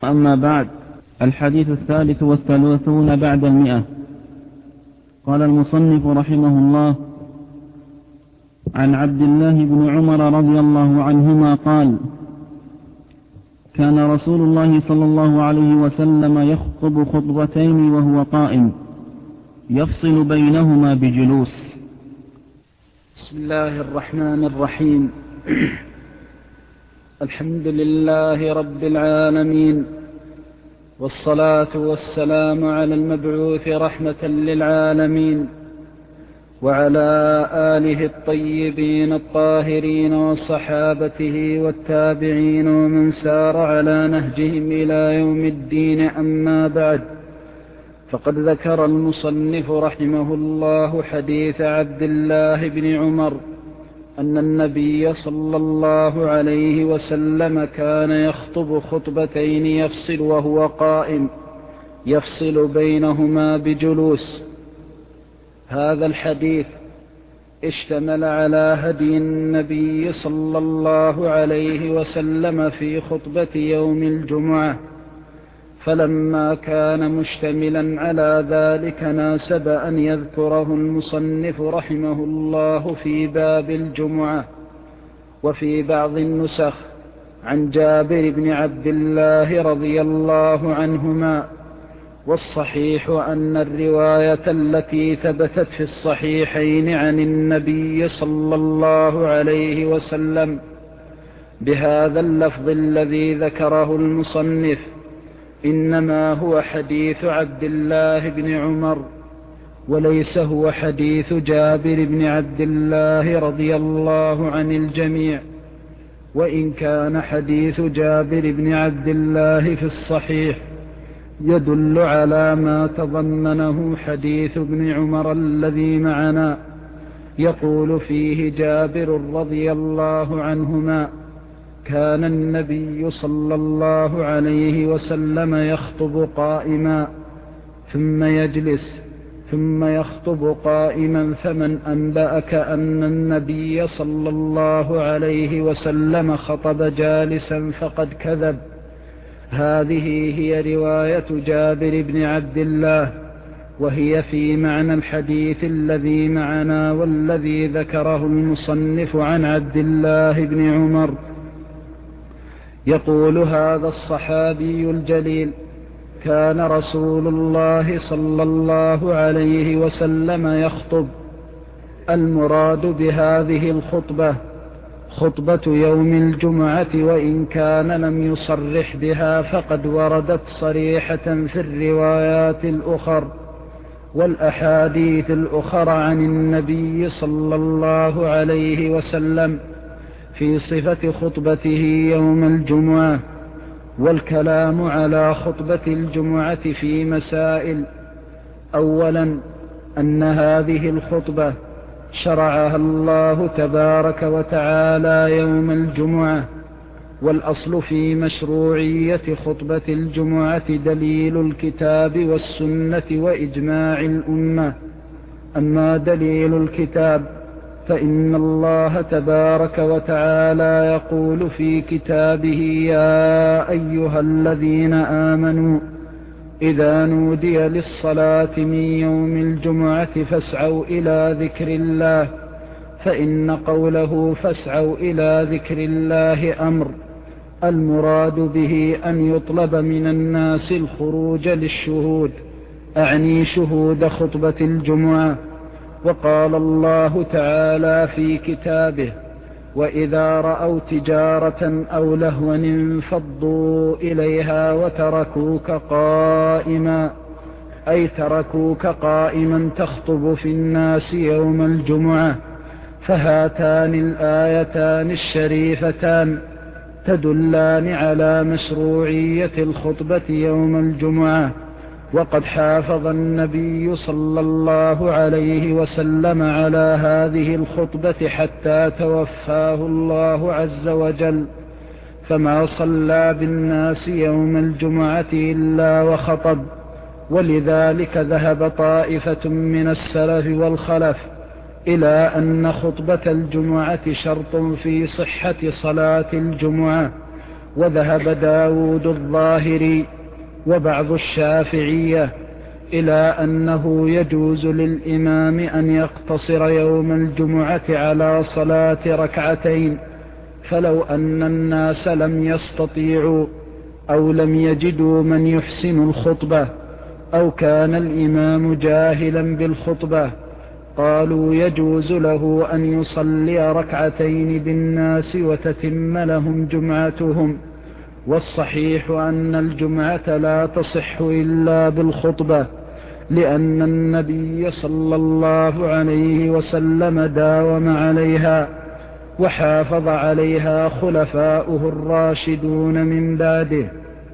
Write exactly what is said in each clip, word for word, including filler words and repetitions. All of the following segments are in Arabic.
أما بعد، الحديث الثالث والثلاثون بعد المئة. قال المصنف رحمه الله: عن عبد الله بن عمر رضي الله عنهما قال: كان رسول الله صلى الله عليه وسلم يخطب خطبتين وهو قائم يفصل بينهما بجلوس. بسم الله الرحمن الرحيم. الحمد لله رب العالمين، والصلاة والسلام على المبعوث رحمة للعالمين، وعلى آله الطيبين الطاهرين وصحابته والتابعين ومن سار على نهجهم إلى يوم الدين. أما بعد، فقد ذكر المصنف رحمه الله حديث عبد الله بن عمر أن النبي صلى الله عليه وسلم كان يخطب خطبتين يفصل وهو قائم يفصل بينهما بجلوس. هذا الحديث اشتمل على هدي النبي صلى الله عليه وسلم في خطبة يوم الجمعة، فلما كان مشتملا على ذلك ناسب أن يذكره المصنف رحمه الله في باب الجمعة. وفي بعض النسخ عن جابر بن عبد الله رضي الله عنهما، والصحيح أن الرواية التي ثبتت في الصحيحين عن النبي صلى الله عليه وسلم بهذا اللفظ الذي ذكره المصنف إنما هو حديث عبد الله بن عمر، وليس هو حديث جابر بن عبد الله رضي الله عن الجميع. وإن كان حديث جابر بن عبد الله في الصحيح يدل على ما تضمنه حديث ابن عمر الذي معنا، يقول فيه جابر رضي الله عنهما: كان النبي صلى الله عليه وسلم يخطب قائما ثم يجلس ثم يخطب قائما، فمن أنبأك أن النبي صلى الله عليه وسلم خطب جالسا فقد كذب. هذه هي رواية جابر بن عبد الله، وهي في معنى الحديث الذي معنا والذي ذكره المصنف عن عبد الله بن عمر. يقول هذا الصحابي الجليل: كان رسول الله صلى الله عليه وسلم يخطب. المراد بهذه الخطبة خطبة يوم الجمعة، وإن كان لم يصرح بها فقد وردت صريحة في الروايات الأخر والأحاديث الأخرى عن النبي صلى الله عليه وسلم في صفة خطبته يوم الجمعة. والكلام على خطبة الجمعة في مسائل: أولا، أن هذه الخطبة شرعها الله تبارك وتعالى يوم الجمعة، والأصل في مشروعية خطبة الجمعة دليل الكتاب والسنة وإجماع الأمة. أما دليل الكتاب فإن الله تبارك وتعالى يقول في كتابه: يا أيها الذين آمنوا إذا نودي للصلاة من يوم الجمعة فاسعوا إلى ذكر الله. فإن قوله فاسعوا إلى ذكر الله أمر، المراد به أن يطلب من الناس الخروج للشهود، أعني شهود خطبة الجمعة. وقال الله تعالى في كتابه: وإذا رأوا تجارة أو لهوا انفضوا إليها وتركوك قائما، أي تركوك قائما تخطب في الناس يوم الجمعة. فهاتان الآيتان الشريفتان تدلان على مشروعية الخطبة يوم الجمعة. وقد حافظ النبي صلى الله عليه وسلم على هذه الخطبة حتى توفاه الله عز وجل، فما صلى بالناس يوم الجمعة إلا وخطب. ولذلك ذهب طائفة من السلف والخلف إلى أن خطبة الجمعة شرط في صحة صلاة الجمعة، وذهب داود الظاهري وبعض الشافعية إلى أنه يجوز للإمام أن يقتصر يوم الجمعة على صلاة ركعتين، فلو أن الناس لم يستطيعوا أو لم يجدوا من يحسن الخطبة أو كان الإمام جاهلا بالخطبة قالوا يجوز له أن يصلي ركعتين بالناس وتتم لهم جمعتهم. والصحيح أن الجمعة لا تصح إلا بالخطبة، لأن النبي صلى الله عليه وسلم داوم عليها وحافظ عليها خلفاؤه الراشدون من بعده.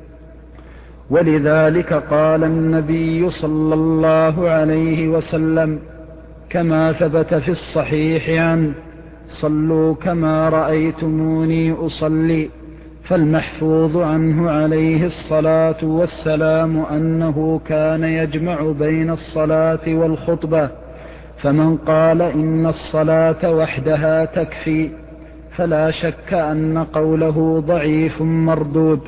ولذلك قال النبي صلى الله عليه وسلم كما ثبت في الصحيح عنه: صلوا كما رأيتموني أصلي. فالمحفوظ عنه عليه الصلاة والسلام أنه كان يجمع بين الصلاة والخطبة، فمن قال إن الصلاة وحدها تكفي فلا شك أن قوله ضعيف مردود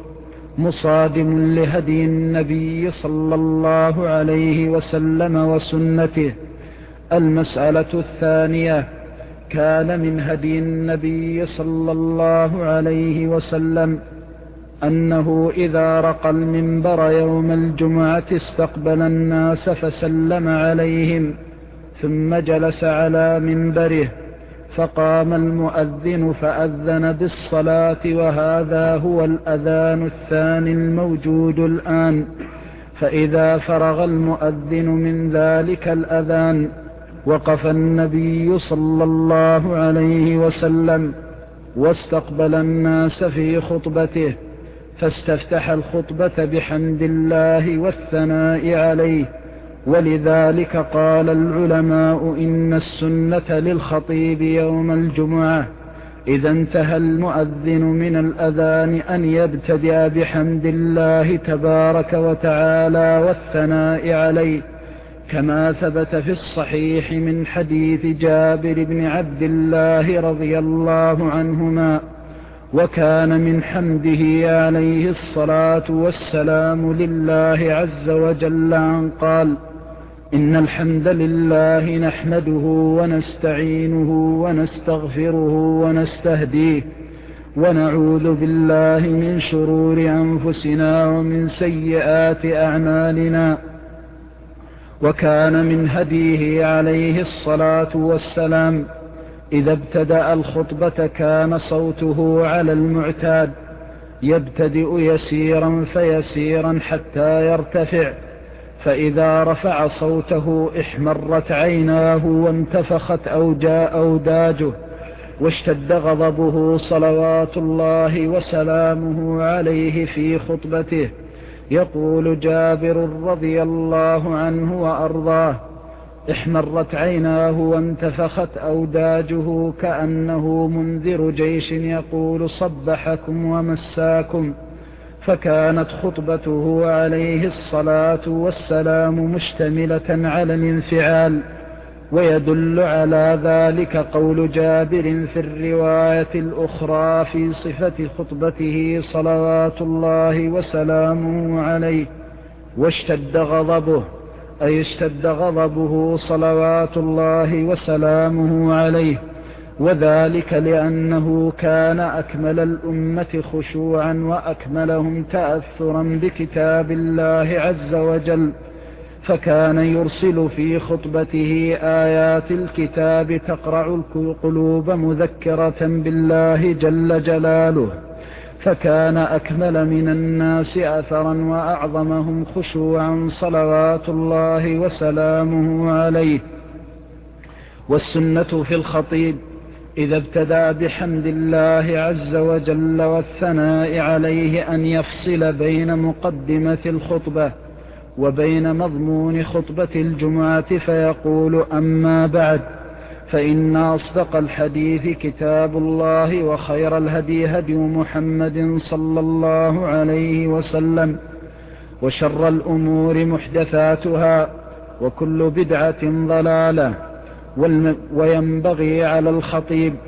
مصادم لهدي النبي صلى الله عليه وسلم وسنته. المسألة الثانية: كان من هدي النبي صلى الله عليه وسلم أنه إذا رقى المنبر يوم الجمعة استقبل الناس فسلم عليهم ثم جلس على منبره، فقام المؤذن فأذن بالصلاة، وهذا هو الأذان الثاني الموجود الآن. فإذا فرغ المؤذن من ذلك الأذان وقف النبي صلى الله عليه وسلم واستقبل الناس في خطبته، فاستفتح الخطبة بحمد الله والثناء عليه. ولذلك قال العلماء إن السنة للخطيب يوم الجمعة إذا انتهى المؤذن من الأذان أن يبتدأ بحمد الله تبارك وتعالى والثناء عليه، كما ثبت في الصحيح من حديث جابر بن عبد الله رضي الله عنهما: وكان من حمده عليه الصلاة والسلام لله عز وجل أن قال: إن الحمد لله نحمده ونستعينه ونستغفره ونستهديه ونعوذ بالله من شرور أنفسنا ومن سيئات أعمالنا. وكان من هديه عليه الصلاة والسلام إذا ابتدأ الخطبة كان صوته على المعتاد، يبتدئ يسيرا فيسيرا حتى يرتفع، فإذا رفع صوته احمرت عيناه وانتفخت أوداجه واشتد غضبه صلوات الله وسلامه عليه في خطبته. يقول جابر رضي الله عنه وأرضاه: احمرت عيناه وانتفخت أوداجه كأنه منذر جيش يقول صبحكم ومساكم. فكانت خطبته عليه الصلاة والسلام مشتملة على الانفعال، ويدل على ذلك قول جابر في الرواية الأخرى في صفة خطبته صلوات الله وسلامه عليه: واشتد غضبه، أي اشتد غضبه صلوات الله وسلامه عليه، وذلك لأنه كان أكمل الأمة خشوعا وأكملهم تأثرا بكتاب الله عز وجل، فكان يرسل في خطبته آيات الكتاب تقرع القلوب مذكرة بالله جل جلاله، فكان أكمل من الناس أثرا وأعظمهم خشوعا صلوات الله وسلامه عليه. والسنة في الخطيب إذا ابتدأ بحمد الله عز وجل والثناء عليه أن يفصل بين مقدمة الخطبة وبين مضمون خطبة الجمعة فيقول: أما بعد، فإن أصدق الحديث كتاب الله، وخير الهدي هدي محمد صلى الله عليه وسلم، وشر الأمور محدثاتها، وكل بدعة ضلالة. وينبغي على الخطيب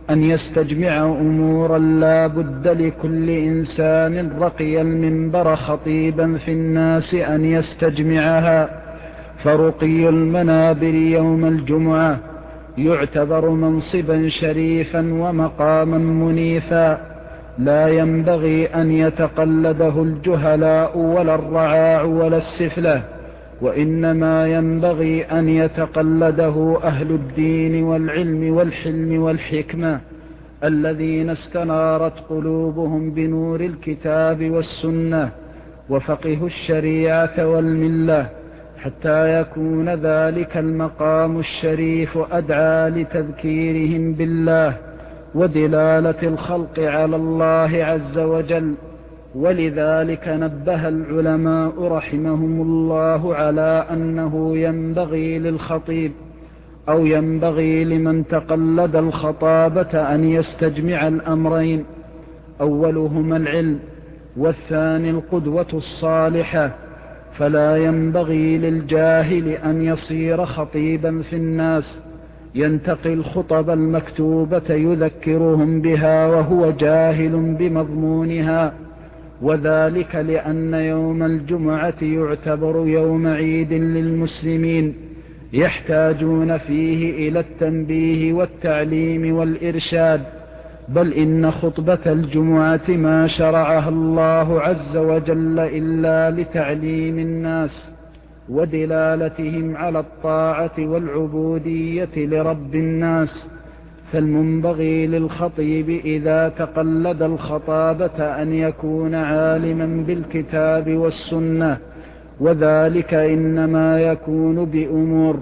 أن يستجمع أمورا لا بد لكل إنسان رقي المنبر خطيبا في الناس أن يستجمعها. فرقي المنابر يوم الجمعة يعتبر منصبا شريفا ومقاما منيفا، لا ينبغي أن يتقلده الجهلاء ولا الرعاع ولا السفلة، وإنما ينبغي أن يتقلده أهل الدين والعلم والحلم والحكمة الذين استنارت قلوبهم بنور الكتاب والسنة وفقهوا الشريعة والملة، حتى يكون ذلك المقام الشريف أدعى لتذكيرهم بالله ودلالة الخلق على الله عز وجل. ولذلك نبه العلماء رحمهم الله على أنه ينبغي للخطيب أو ينبغي لمن تقلد الخطابة أن يستجمع الأمرين: أولهما العلم، والثاني القدوة الصالحة. فلا ينبغي للجاهل أن يصير خطيبا في الناس ينتقي الخطب المكتوبة يذكرهم بها وهو جاهل بمضمونها، وذلك لأن يوم الجمعة يعتبر يوم عيد للمسلمين يحتاجون فيه إلى التنبيه والتعليم والإرشاد، بل إن خطبة الجمعة ما شرعها الله عز وجل إلا لتعليم الناس ودلالتهم على الطاعة والعبودية لرب الناس. فالمنبغي للخطيب إذا تقلد الخطابة أن يكون عالما بالكتاب والسنة، وذلك إنما يكون بأمور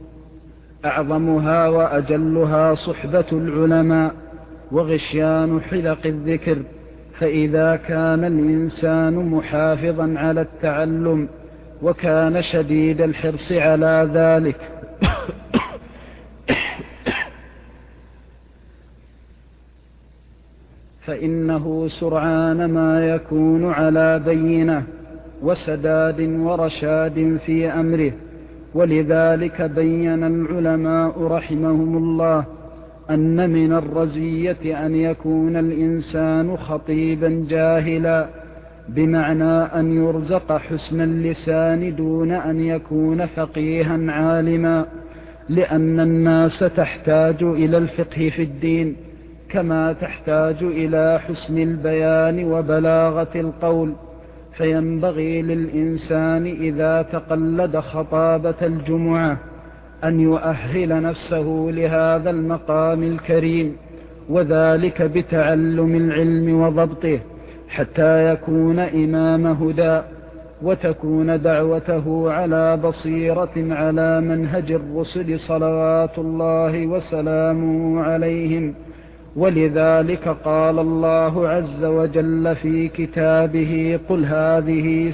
أعظمها وأجلها صحبة العلماء وغشيان حلق الذكر. فإذا كان الإنسان محافظا على التعلم وكان شديد الحرص على ذلك فإنه سرعان ما يكون على بينة وسداد ورشاد في أمره. ولذلك بين العلماء رحمهم الله أن من الرزية أن يكون الإنسان خطيبا جاهلا، بمعنى أن يرزق حسن اللسان دون أن يكون فقيها عالما، لأن الناس تحتاج إلى الفقه في الدين كما تحتاج إلى حسن البيان وبلاغة القول. فينبغي للإنسان إذا تقلد خطابة الجمعة أن يؤهل نفسه لهذا المقام الكريم، وذلك بتعلم العلم وضبطه حتى يكون إمام هدى وتكون دعوته على بصيرة على منهج الرسل صلوات الله وسلامه عليهم. ولذلك قال الله عز وجل في كتابه: قل هذه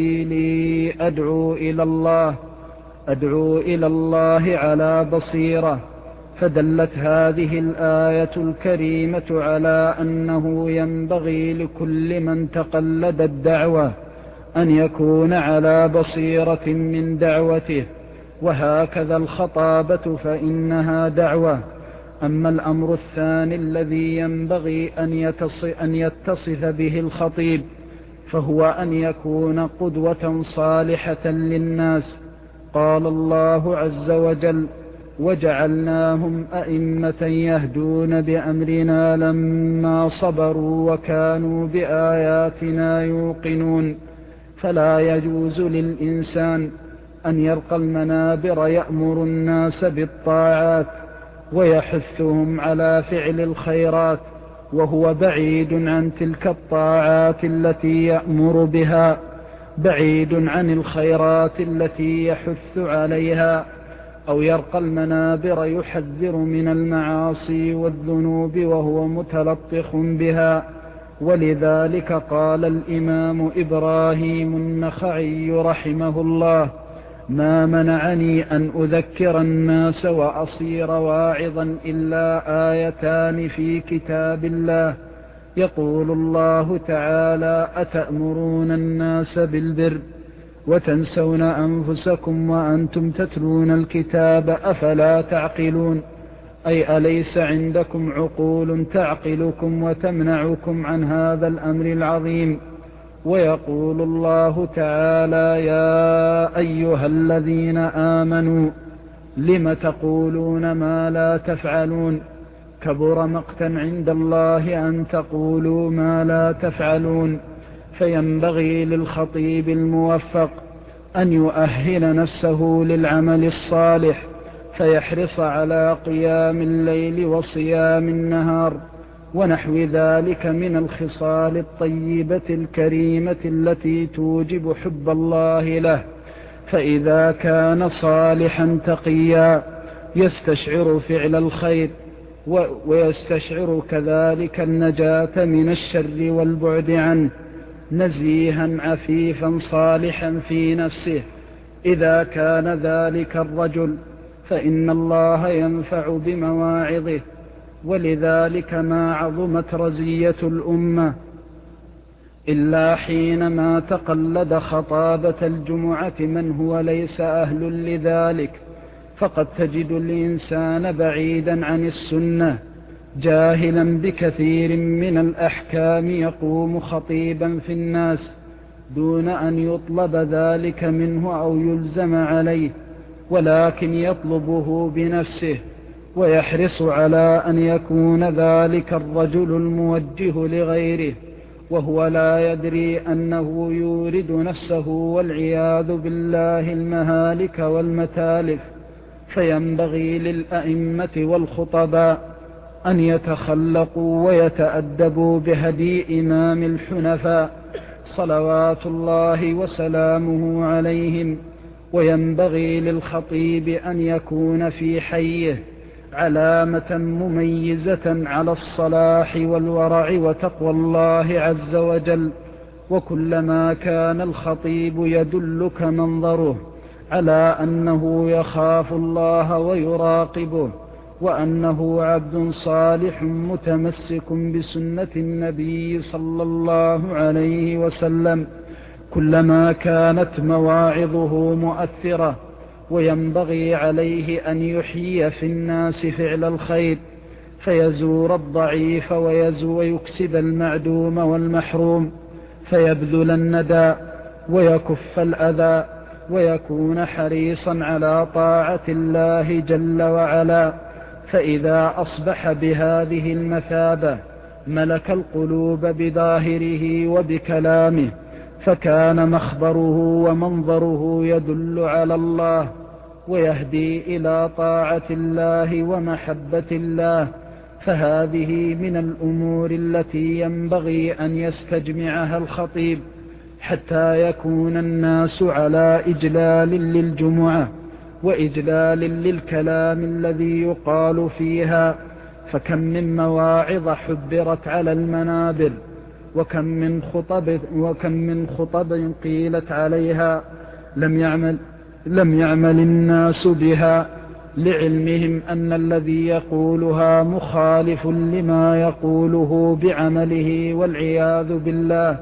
سبيلي أدعو إلى الله أدعو إلى الله على بصيرة. فدلت هذه الآية الكريمة على أنه ينبغي لكل من تقلد الدعوة أن يكون على بصيرة من دعوته، وهكذا الخطابة فإنها دعوة. أما الأمر الثاني الذي ينبغي أن يتصف به الخطيب فهو أن يكون قدوة صالحة للناس. قال الله عز وجل: وجعلناهم أئمة يهدون بأمرنا لما صبروا وكانوا بآياتنا يوقنون. فلا يجوز للإنسان أن يرقى المنابر يأمر الناس بالطاعات ويحثهم على فعل الخيرات وهو بعيد عن تلك الطاعات التي يأمر بها، بعيد عن الخيرات التي يحث عليها، أو يرقى المنابر يحذر من المعاصي والذنوب وهو متلطخ بها. ولذلك قال الإمام إبراهيم النخعي رحمه الله: ما منعني أن أذكر الناس وأصير واعظا إلا آيتان في كتاب الله، يقول الله تعالى: أتأمرون الناس بالبر وتنسون أنفسكم وأنتم تتلون الكتاب أفلا تعقلون. أي أليس عندكم عقول تعقلكم وتمنعكم عن هذا الأمر العظيم؟ ويقول الله تعالى: يا أيها الذين آمنوا لم تقولون ما لا تفعلون كبر مقتا عند الله أن تقولوا ما لا تفعلون. فينبغي للخطيب الموفق أن يؤهل نفسه للعمل الصالح، فيحرص على قيام الليل وصيام النهار ونحو ذلك من الخصال الطيبة الكريمة التي توجب حب الله له. فإذا كان صالحا تقيا يستشعر فعل الخير، ويستشعر كذلك النجاة من الشر والبعد عنه، نزيها عفيفا صالحا في نفسه. إذا كان ذلك الرجل فإن الله ينفع بمواعظه، ولذلك ما عظمت رزية الأمة إلا حينما تقلد خطابة الجمعة من هو ليس أهل لذلك. فقد تجد الإنسان بعيدا عن السنة جاهلا بكثير من الأحكام يقوم خطيبا في الناس دون أن يطلب ذلك منه أو يلزم عليه، ولكن يطلبه بنفسه، ويحرص على أن يكون ذلك الرجل الموجه لغيره، وهو لا يدري أنه يورد نفسه والعياذ بالله المهالك والمتالف. فينبغي للأئمة والخطباء أن يتخلقوا ويتأدبوا بهدي إمام الحنفاء صلوات الله وسلامه عليهم. وينبغي للخطيب أن يكون في حيه علامة مميزة على الصلاح والورع وتقوى الله عز وجل. وكلما كان الخطيب يدلك منظره على أنه يخاف الله ويراقبه، وأنه عبد صالح متمسك بسنة النبي صلى الله عليه وسلم، كلما كانت مواعظه مؤثرة. وينبغي عليه أن يحيي في الناس فعل الخير، فيزور الضعيف ويزو ويكسب المعدوم والمحروم، فيبذل الندى ويكف الأذى، ويكون حريصا على طاعة الله جل وعلا. فإذا أصبح بهذه المثابة ملك القلوب بظاهره وبكلامه، فكان مخبره ومنظره يدل على الله ويهدي إلى طاعة الله ومحبة الله. فهذه من الأمور التي ينبغي أن يستجمعها الخطيب حتى يكون الناس على إجلال للجمعة وإجلال للكلام الذي يقال فيها. فكم من مواعظ حبرت على المنابر، وكم من خطب وكم من خطب قيلت عليها لم يعمل لم يعمل الناس بها، لعلمهم أن الذي يقولها مخالف لما يقوله بعمله والعياذ بالله.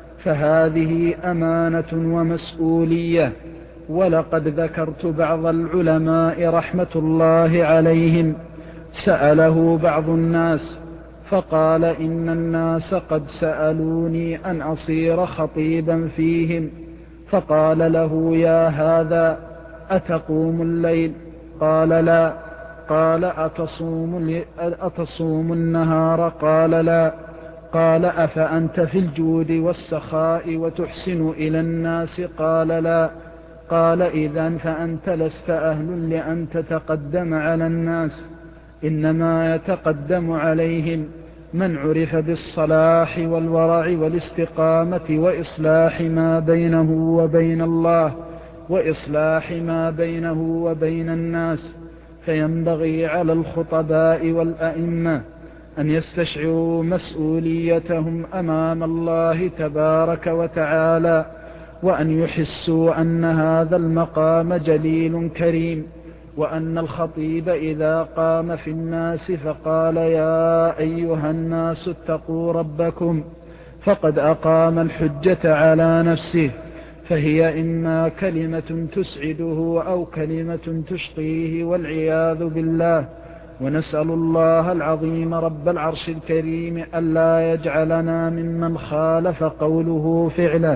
فهذه أمانة ومسؤولية. ولقد ذكرت بعض العلماء رحمة الله عليهم سأله بعض الناس فقال: إن الناس قد سألوني أن أصير خطيبا فيهم. فقال له: يا هذا أتقوم الليل؟ قال: لا. قال: أتصوم, أتصوم النهار؟ قال: لا. قال: أفأنت في الجود والسخاء وتحسن إلى الناس؟ قال: لا. قال: إذن فأنت لست أهل لأن تتقدم على الناس، إنما يتقدم عليهم من عرف بالصلاح والورع والاستقامة وإصلاح ما بينه وبين الله وإصلاح ما بينه وبين الناس. فينبغي على الخطباء والأئمة أن يستشعروا مسؤوليتهم أمام الله تبارك وتعالى، وأن يحسوا أن هذا المقام جليل كريم، وأن الخطيب إذا قام في الناس فقال: يا أيها الناس اتقوا ربكم، فقد أقام الحجة على نفسه، فهي إما كلمة تسعده أو كلمة تشقيه والعياذ بالله. ونسأل الله العظيم رب العرش الكريم ألا يجعلنا ممن خالف قوله فعله.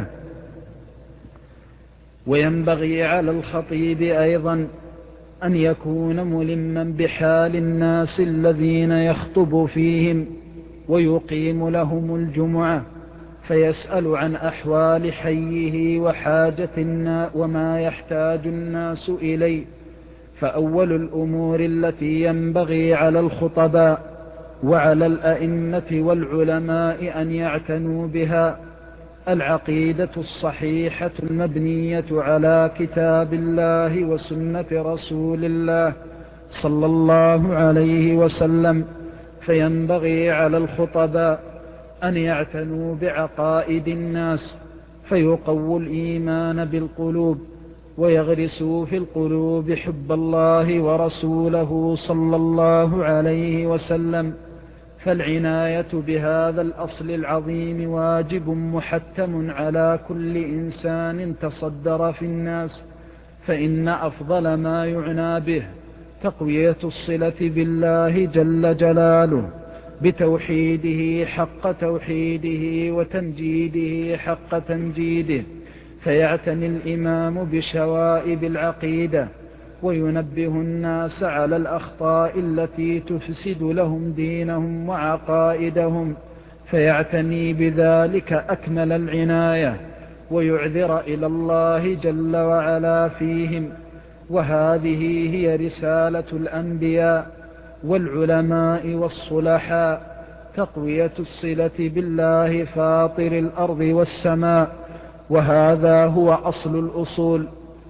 وينبغي على الخطيب أيضا أن يكون ملما بحال الناس الذين يخطب فيهم ويقيم لهم الجمعة، فيسأل عن أحوال حيه وحاجة الناس وما يحتاج الناس إليه. فأول الأمور التي ينبغي على الخطباء وعلى الأئمة والعلماء أن يعتنوا بها العقيدة الصحيحة المبنية على كتاب الله وسنة رسول الله صلى الله عليه وسلم. فينبغي على الخطباء أن يعتنوا بعقائد الناس، فيقووا الإيمان بالقلوب، ويغرسوا في القلوب حب الله ورسوله صلى الله عليه وسلم. فالعناية بهذا الأصل العظيم واجب محتم على كل إنسان تصدر في الناس، فإن أفضل ما يعنى به تقوية الصلة بالله جل جلاله بتوحيده حق توحيده وتمجيده حق تمجيده. فيعتني الإمام بشوائب العقيدة وينبه الناس على الأخطاء التي تفسد لهم دينهم وعقائدهم، فيعتني بذلك أكمل العناية ويعذر إلى الله جل وعلا فيهم. وهذه هي رسالة الأنبياء والعلماء والصلحاء، تقوية الصلة بالله فاطر الأرض والسماء. وهذا هو أصل الأصول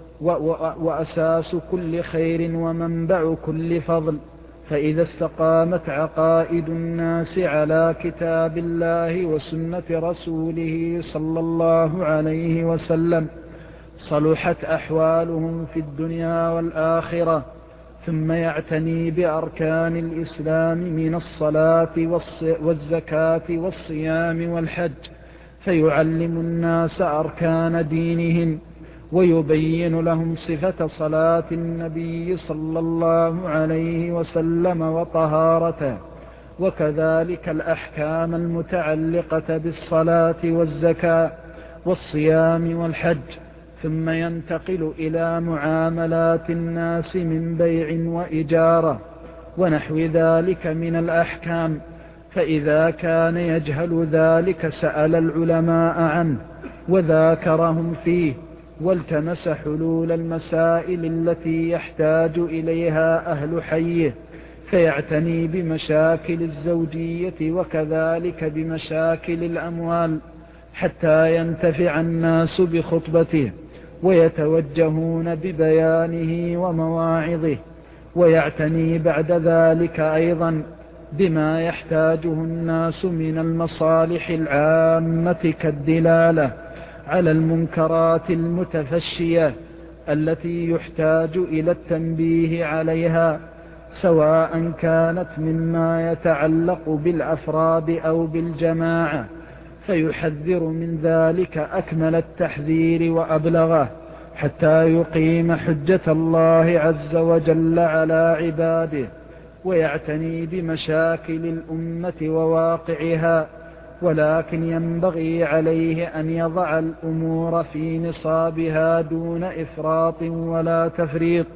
وأساس كل خير ومنبع كل فضل. فإذا استقامت عقائد الناس على كتاب الله وسنة رسوله صلى الله عليه وسلم صلحت أحوالهم في الدنيا والآخرة. ثم يعتني بأركان الإسلام من الصلاة والزكاة والصيام والحج، فيعلم الناس أركان دينهم ويبين لهم صفة صلاة النبي صلى الله عليه وسلم وطهارته، وكذلك الأحكام المتعلقة بالصلاة والزكاة والصيام والحج. ثم ينتقل إلى معاملات الناس من بيع وإجارة ونحو ذلك من الأحكام، فإذا كان يجهل ذلك سأل العلماء عنه وذاكرهم فيه والتمس حلول المسائل التي يحتاج إليها أهل حيه، فيعتني بمشاكل الزوجية وكذلك بمشاكل الأموال حتى ينتفع الناس بخطبته ويتوجهون ببيانه ومواعظه. ويعتني بعد ذلك أيضا بما يحتاجه الناس من المصالح العامة كالدلالة على المنكرات المتفشية التي يحتاج إلى التنبيه عليها، سواء كانت مما يتعلق بالأفراد أو بالجماعة، فيحذر من ذلك أكمل التحذير وأبلغه حتى يقيم حجة الله عز وجل على عباده. ويعتني بمشاكل الأمة وواقعها، ولكن ينبغي عليه أن يضع الأمور في نصابها دون إفراط ولا تفريط.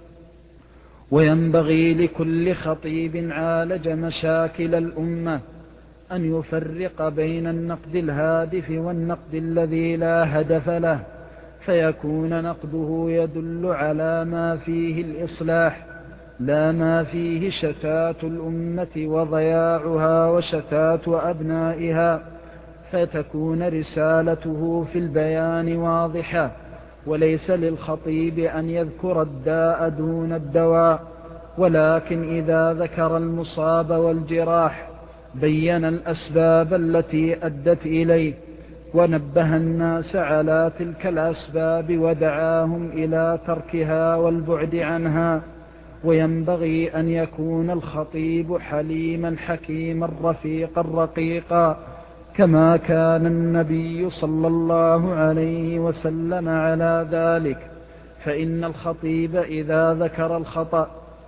وينبغي لكل خطيب عالج مشاكل الأمة أن يفرق بين النقد الهادف والنقد الذي لا هدف له، فيكون نقده يدل على ما فيه الإصلاح لا ما فيه شتات الأمة وضياعها وشتات أبنائها، فتكون رسالته في البيان واضحة. وليس للخطيب أن يذكر الداء دون الدواء، ولكن إذا ذكر المصاب والجراح بين الأسباب التي أدت إليه ونبه الناس على تلك الأسباب ودعاهم إلى تركها والبعد عنها. وينبغي أن يكون الخطيب حليما حكيما رفيقا رقيقا كما كان النبي صلى الله عليه وسلم على ذلك، فإن الخطيب إذا ذكر الخطأ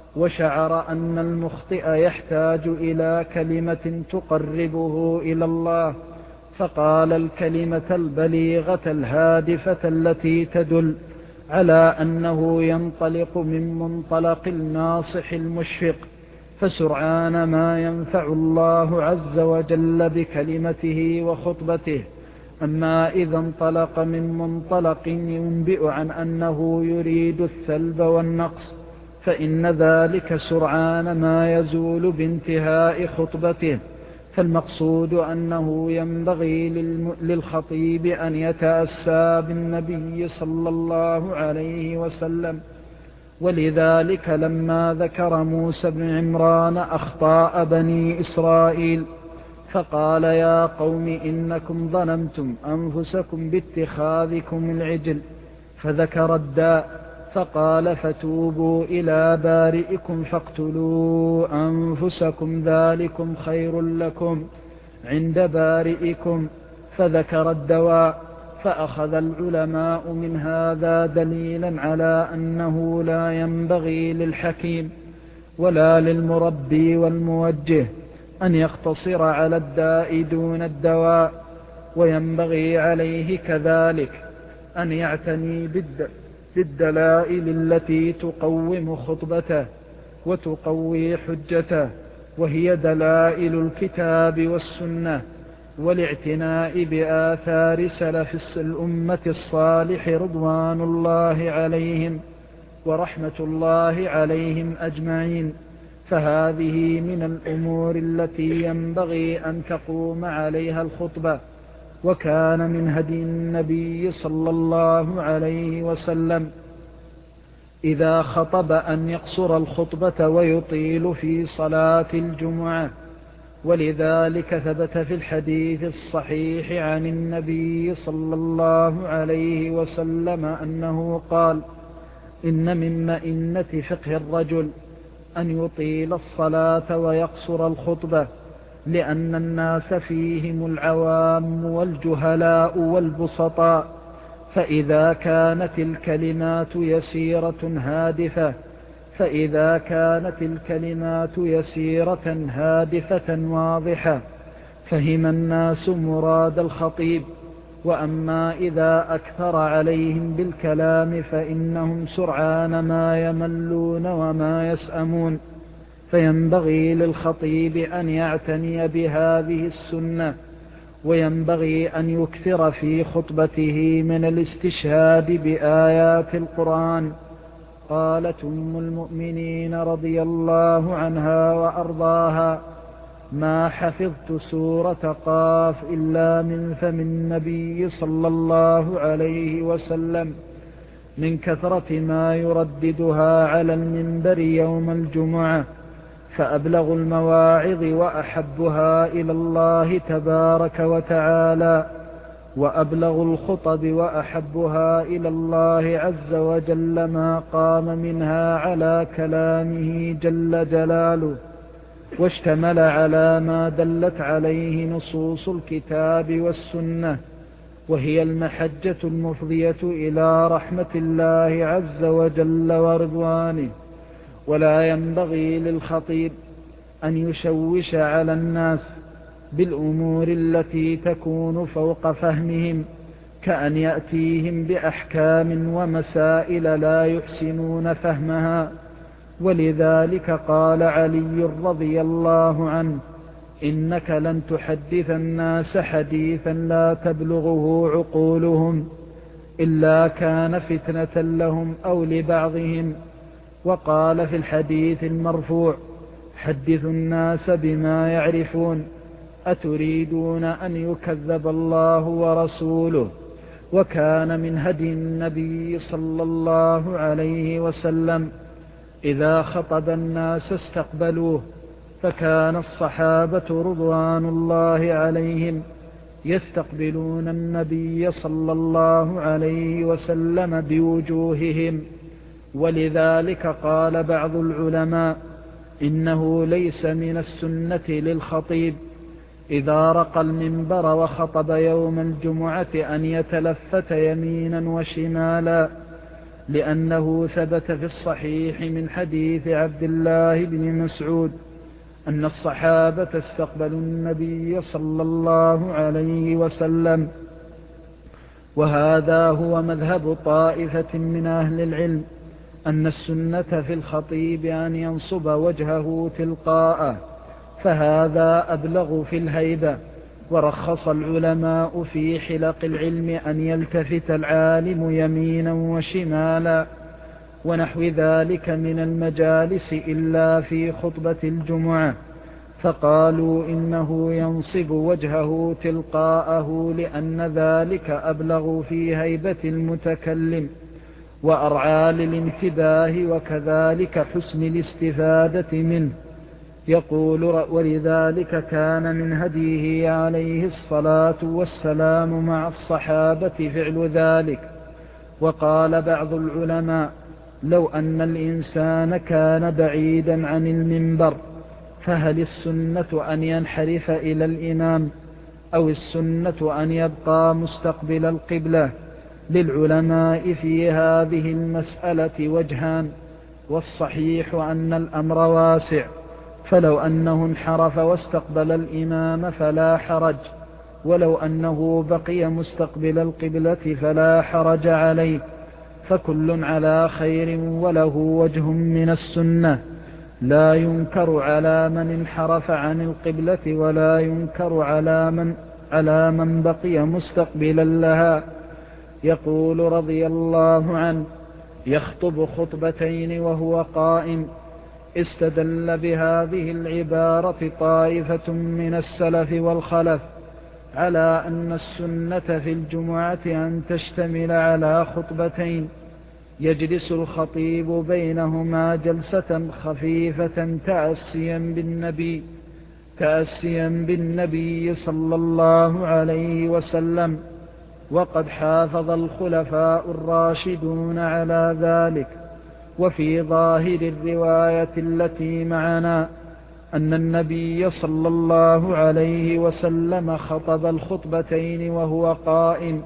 وشعر أن المخطئ يحتاج إلى كلمة تقربه إلى الله، فقال الكلمة البليغة الهادفة التي تدل على أنه ينطلق من منطلق الناصح المشفق، فسرعان ما ينفع الله عز وجل بكلمته وخطبته. أما إذا انطلق من منطلق ينبئ عن أنه يريد السلب والنقص، فإن ذلك سرعان ما يزول بانتهاء خطبته. فالمقصود أنه ينبغي للخطيب أن يتأسى بالنبي صلى الله عليه وسلم. ولذلك لما ذكر موسى بن عمران أخطاء بني إسرائيل فقال يا قوم إنكم ظلمتم أنفسكم باتخاذكم العجل، فذكر الداء فقال فتوبوا إلى بارئكم فاقتلوا أنفسكم ذلكم خير لكم عند بارئكم، فذكر الدواء. فأخذ العلماء من هذا دليلا على أنه لا ينبغي للحكيم ولا للمربي والموجه أن يقتصر على الداء دون الدواء، وينبغي عليه كذلك أن يعتني بالدلائل التي تقوم خطبته وتقوي حجته، وهي دلائل الكتاب والسنة، والاعتناء بآثار سلف الأمة الصالح رضوان الله عليهم ورحمة الله عليهم أجمعين. فهذه من الأمور التي ينبغي أن تقوم عليها الخطبة. وكان من هدي النبي صلى الله عليه وسلم إذا خطب أن يقصر الخطبة ويطيل في صلاة الجمعة، ولذلك ثبت في الحديث الصحيح عن النبي صلى الله عليه وسلم أنه قال إن من مئنة فقه الرجل أن يطيل الصلاة ويقصر الخطبة، لأن الناس فيهم العوام والجهلاء والبسطاء، فإذا كانت الكلمات يسيرة هادفة فإذا كانت الكلمات يسيرة هادفة واضحة فهم الناس مراد الخطيب. وأما إذا أكثر عليهم بالكلام فإنهم سرعان ما يملون وما يسأمون. فينبغي للخطيب أن يعتني بهذه السنة، وينبغي أن يكثر في خطبته من الاستشهاد بآيات القرآن. قالت أم المؤمنين رضي الله عنها وأرضاها ما حفظت سورة قاف إلا من فم النبي صلى الله عليه وسلم من كثرة ما يرددها على المنبر يوم الجمعة، فأبلغ المواعظ وأحبها إلى الله تبارك وتعالى، وأبلغ الخطب وأحبها إلى الله عز وجل ما قام منها على كلامه جل جلاله، واشتمل على ما دلت عليه نصوص الكتاب والسنة، وهي المحجة المفضية إلى رحمة الله عز وجل ورضوانه. ولا ينبغي للخطيب أن يشوش على الناس بالأمور التي تكون فوق فهمهم، كأن يأتيهم بأحكام ومسائل لا يحسنون فهمها. ولذلك قال علي رضي الله عنه إنك لن تحدث الناس حديثا لا تبلغه عقولهم إلا كان فتنة لهم أو لبعضهم. وقال في الحديث المرفوع حدثوا الناس بما يعرفون أتريدون أن يكذب الله ورسوله. وكان من هدي النبي صلى الله عليه وسلم إذا خطب الناس استقبلوه، فكان الصحابة رضوان الله عليهم يستقبلون النبي صلى الله عليه وسلم بوجوههم. ولذلك قال بعض العلماء إنه ليس من السنة للخطيب إذا رقى المنبر وخطب يوم الجمعة أن يتلفت يمينا وشمالا، لأنه ثبت في الصحيح من حديث عبد الله بن مسعود أن الصحابة استقبلوا النبي صلى الله عليه وسلم، وهذا هو مذهب طائفة من أهل العلم، أن السنة في الخطيب أن ينصب وجهه تلقاءه، فهذا أبلغ في الهيبة. ورخص العلماء في حلق العلم أن يلتفت العالم يمينا وشمالا ونحو ذلك من المجالس إلا في خطبة الجمعة، فقالوا إنه ينصب وجهه تلقاءه لأن ذلك أبلغ في هيبة المتكلم وأرعى للانتباه وكذلك حسن الاستفادة منه. يقول ولذلك كان من هديه عليه الصلاة والسلام مع الصحابة فعل ذلك. وقال بعض العلماء لو أن الإنسان كان بعيدا عن المنبر فهل السنة أن ينحرف إلى الإمام أو السنة أن يبقى مستقبل القبلة؟ للعلماء في هذه المسألة وجهان، والصحيح أن الأمر واسع، فلو أنه انحرف واستقبل الإمام فلا حرج، ولو أنه بقي مستقبل القبلة فلا حرج عليه، فكل على خير وله وجه من السنة، لا ينكر على من انحرف عن القبلة ولا ينكر على من, على من بقي مستقبلا لها. يقول رضي الله عنه يخطب خطبتين وهو قائم. استدل بهذه العبارة طائفة من السلف والخلف على أن السنة في الجمعة أن تشتمل على خطبتين يجلس الخطيب بينهما جلسة خفيفة تأسيا بالنبي تأسيا بالنبي صلى الله عليه وسلم، وقد حافظ الخلفاء الراشدون على ذلك. وفي ظاهر الرواية التي معنا أن النبي صلى الله عليه وسلم خطب الخطبتين وهو قائم،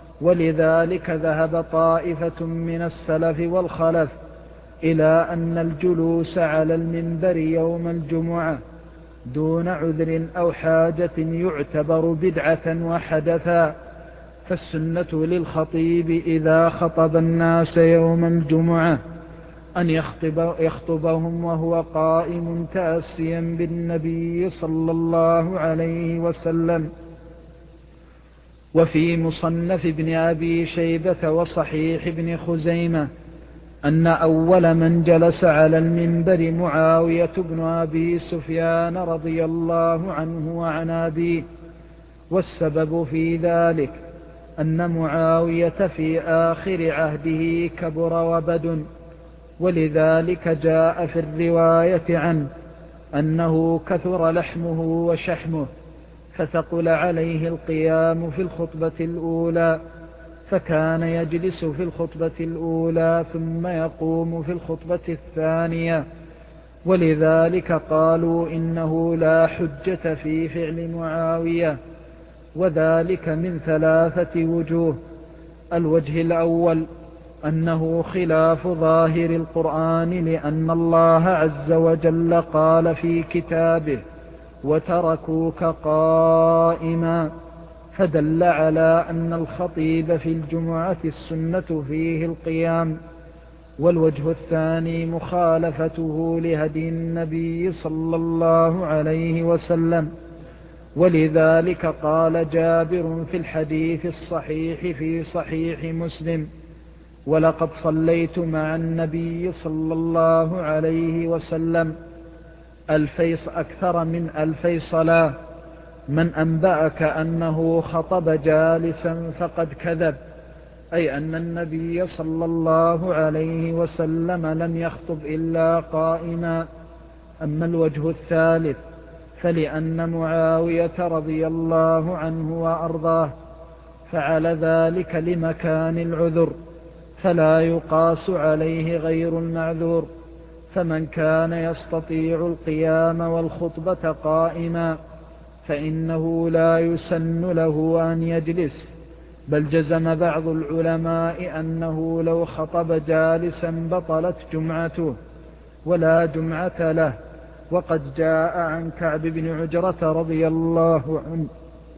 ولذلك ذهب طائفة من السلف والخلف إلى أن الجلوس على المنبر يوم الجمعة دون عذر أو حاجة يعتبر بدعة وحدثا، فالسنة للخطيب إذا خطب الناس يوم الجمعة أن يخطب يخطبهم وهو قائم تأسيا بالنبي صلى الله عليه وسلم. وفي مصنف ابن أبي شيبة وصحيح ابن خزيمة أن أول من جلس على المنبر معاوية بن أبي سفيان رضي الله عنه وعن أبيه، والسبب في ذلك أن معاوية في آخر عهده كبر وبدن، ولذلك جاء في الرواية عنه أنه كثر لحمه وشحمه فثقل عليه القيام في الخطبة الأولى، فكان يجلس في الخطبة الأولى ثم يقوم في الخطبة الثانية، ولذلك قالوا إنه لا حجة في فعل معاوية، وذلك من ثلاثة وجوه. الوجه الأول أنه خلاف ظاهر القرآن، لأن الله عز وجل قال في كتابه وتركوك قائما، فدل على أن الخطيب في الجمعة السنة فيه القيام. والوجه الثاني مخالفته لهدي النبي صلى الله عليه وسلم، ولذلك قال جابر في الحديث الصحيح في صحيح مسلم: ولقد صليت مع النبي صلى الله عليه وسلم ألفي أكثر من ألفي صلاة، من أنبأك أنه خطب جالسا فقد كذب، أي أن النبي صلى الله عليه وسلم لم يخطب إلا قائما. أما الوجه الثالث فلأن معاوية رضي الله عنه وأرضاه فعل ذلك لمكان العذر، فلا يقاس عليه غير المعذور، فمن كان يستطيع القيام والخطبة قائما فإنه لا يسن له أن يجلس، بل جزم بعض العلماء أنه لو خطب جالسا بطلت جمعته ولا جمعة له. وقد جاء عن كعب بن عجرة رضي الله عنه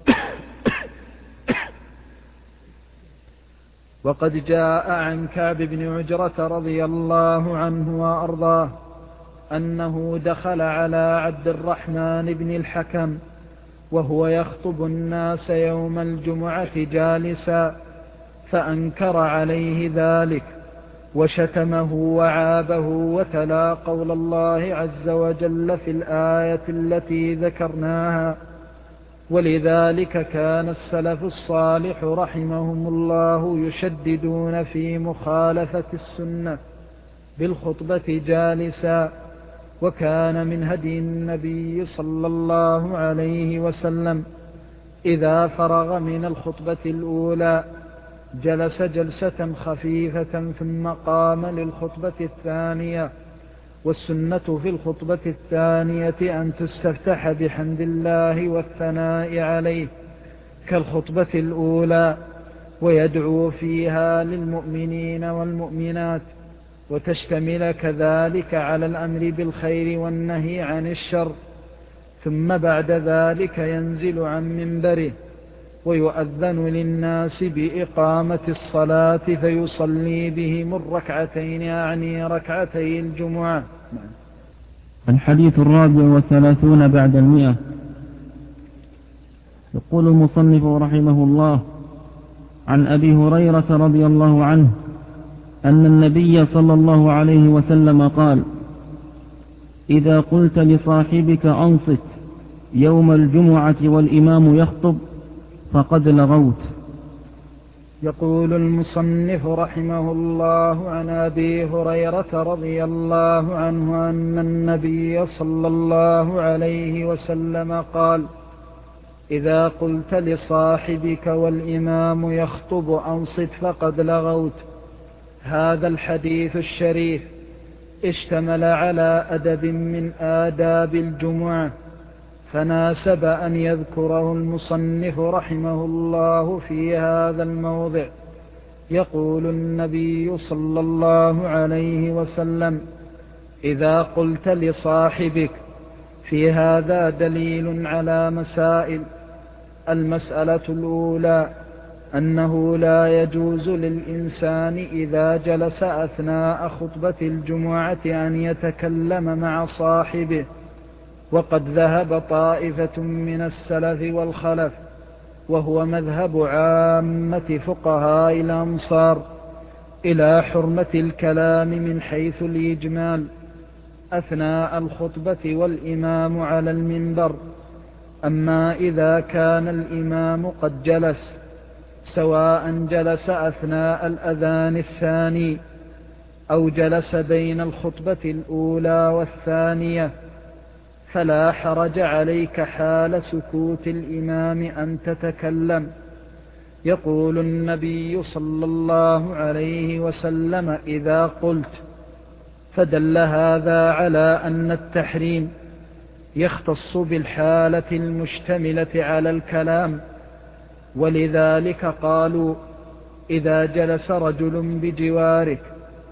وقد جاء عن كعب بن عجرة رضي الله عنه وأرضاه أنه دخل على عبد الرحمن بن الحكم وهو يخطب الناس يوم الجمعة جالسا، فأنكر عليه ذلك وشتمه وعابه وتلا قول الله عز وجل في الآية التي ذكرناها. ولذلك كان السلف الصالح رحمهم الله يشددون في مخالفة السنة بالخطبة جالسا. وكان من هدي النبي صلى الله عليه وسلم إذا فرغ من الخطبة الأولى جلس جلسة خفيفة ثم قام للخطبة الثانية. والسنة في الخطبة الثانية أن تستفتح بحمد الله والثناء عليه كالخطبة الأولى، ويدعو فيها للمؤمنين والمؤمنات، وتشتمل كذلك على الأمر بالخير والنهي عن الشر. ثم بعد ذلك ينزل عن منبره ويؤذن للناس بإقامة الصلاة فيصلي بهم الركعتين، يعني ركعتي الجمعة. الحديث الرابع والثلاثون بعد المئة. يقول المصنف رحمه الله: عن أبي هريرة رضي الله عنه أن النبي صلى الله عليه وسلم قال: إذا قلت لصاحبك أنصت يوم الجمعة والإمام يخطب فقد لغوت. يقول المصنف رحمه الله عن أبي هريرة رضي الله عنه أن النبي صلى الله عليه وسلم قال: إذا قلت لصاحبك والإمام يخطب أنصت فقد لغوت. هذا الحديث الشريف اشتمل على أدب من آداب الجمعة، فناسب أن يذكره المصنف رحمه الله في هذا الموضع. يقول النبي صلى الله عليه وسلم: إذا قلت لصاحبك، في هذا دليل على مسائل. المسألة الأولى أنه لا يجوز للإنسان إذا جلس أثناء خطبة الجمعة أن يتكلم مع صاحبه، وقد ذهب طائفة من السلف والخلف، وهو مذهب عامة فقهاء الأمصار، إلى حرمة الكلام من حيث الإجمال أثناء الخطبة والإمام على المنبر. أما إذا كان الإمام قد جلس، سواء جلس أثناء الأذان الثاني أو جلس بين الخطبة الأولى والثانية، فلا حرج عليك حال سكوت الإمام أن تتكلم. يقول النبي صلى الله عليه وسلم: إذا قلت، فدل هذا على أن التحريم يختص بالحالة المشتملة على الكلام. ولذلك قالوا: إذا جلس رجل بجوارك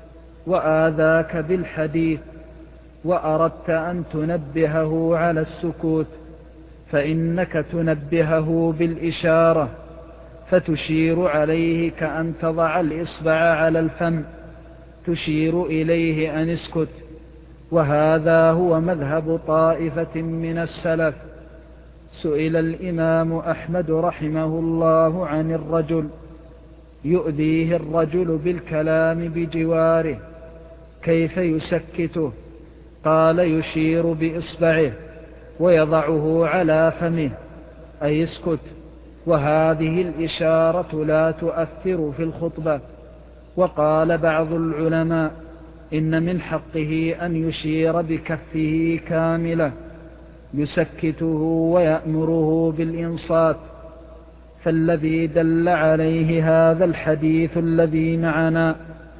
وآذاك بالحديث وأردت أن تنبهه على السكوت، فإنك تنبهه بالإشارة، فتشير عليه كأن تضع الإصبع على الفم تشير إليه أن اسكت. وهذا هو مذهب طائفة من السلف. سئل الإمام أحمد رحمه الله عن الرجل يؤذيه الرجل بالكلام بجواره كيف يسكته؟ قال: يشير بإصبعه ويضعه على فمه أي اسكت. وهذه الإشارة لا تؤثر في الخطبة. وقال بعض العلماء: إن من حقه أن يشير بكفه كاملة يسكته ويأمره بالإنصات. فالذي دل عليه هذا الحديث الذي معنا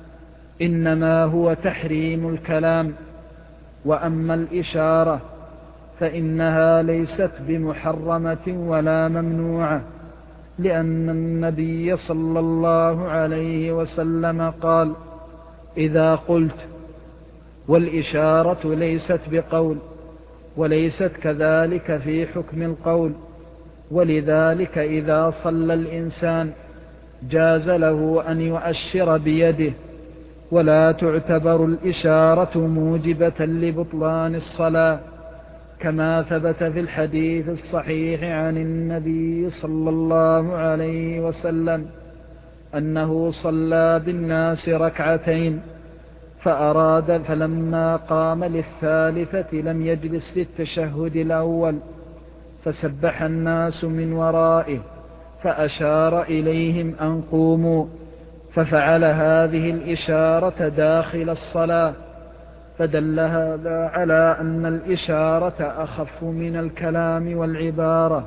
إنما هو تحريم الكلام. وأما الإشارة فإنها ليست بمحرمة ولا ممنوعة، لأن النبي صلى الله عليه وسلم قال: إذا قلت، والإشارة ليست بقول، وليست كذلك في حكم القول، ولذلك إذا صلى الإنسان جاز له أن يؤشر بيده، ولا تعتبر الإشارة موجبة لبطلان الصلاة، كما ثبت في الحديث الصحيح عن النبي صلى الله عليه وسلم أنه صلى بالناس ركعتين فأراد فلما قام للثالثة لم يجلس للتشهد الأول، فسبح الناس من ورائه فأشار إليهم أن قوموا، ففعل هذه الإشارة داخل الصلاة، فدل هذا على أن الإشارة أخف من الكلام والعبارة،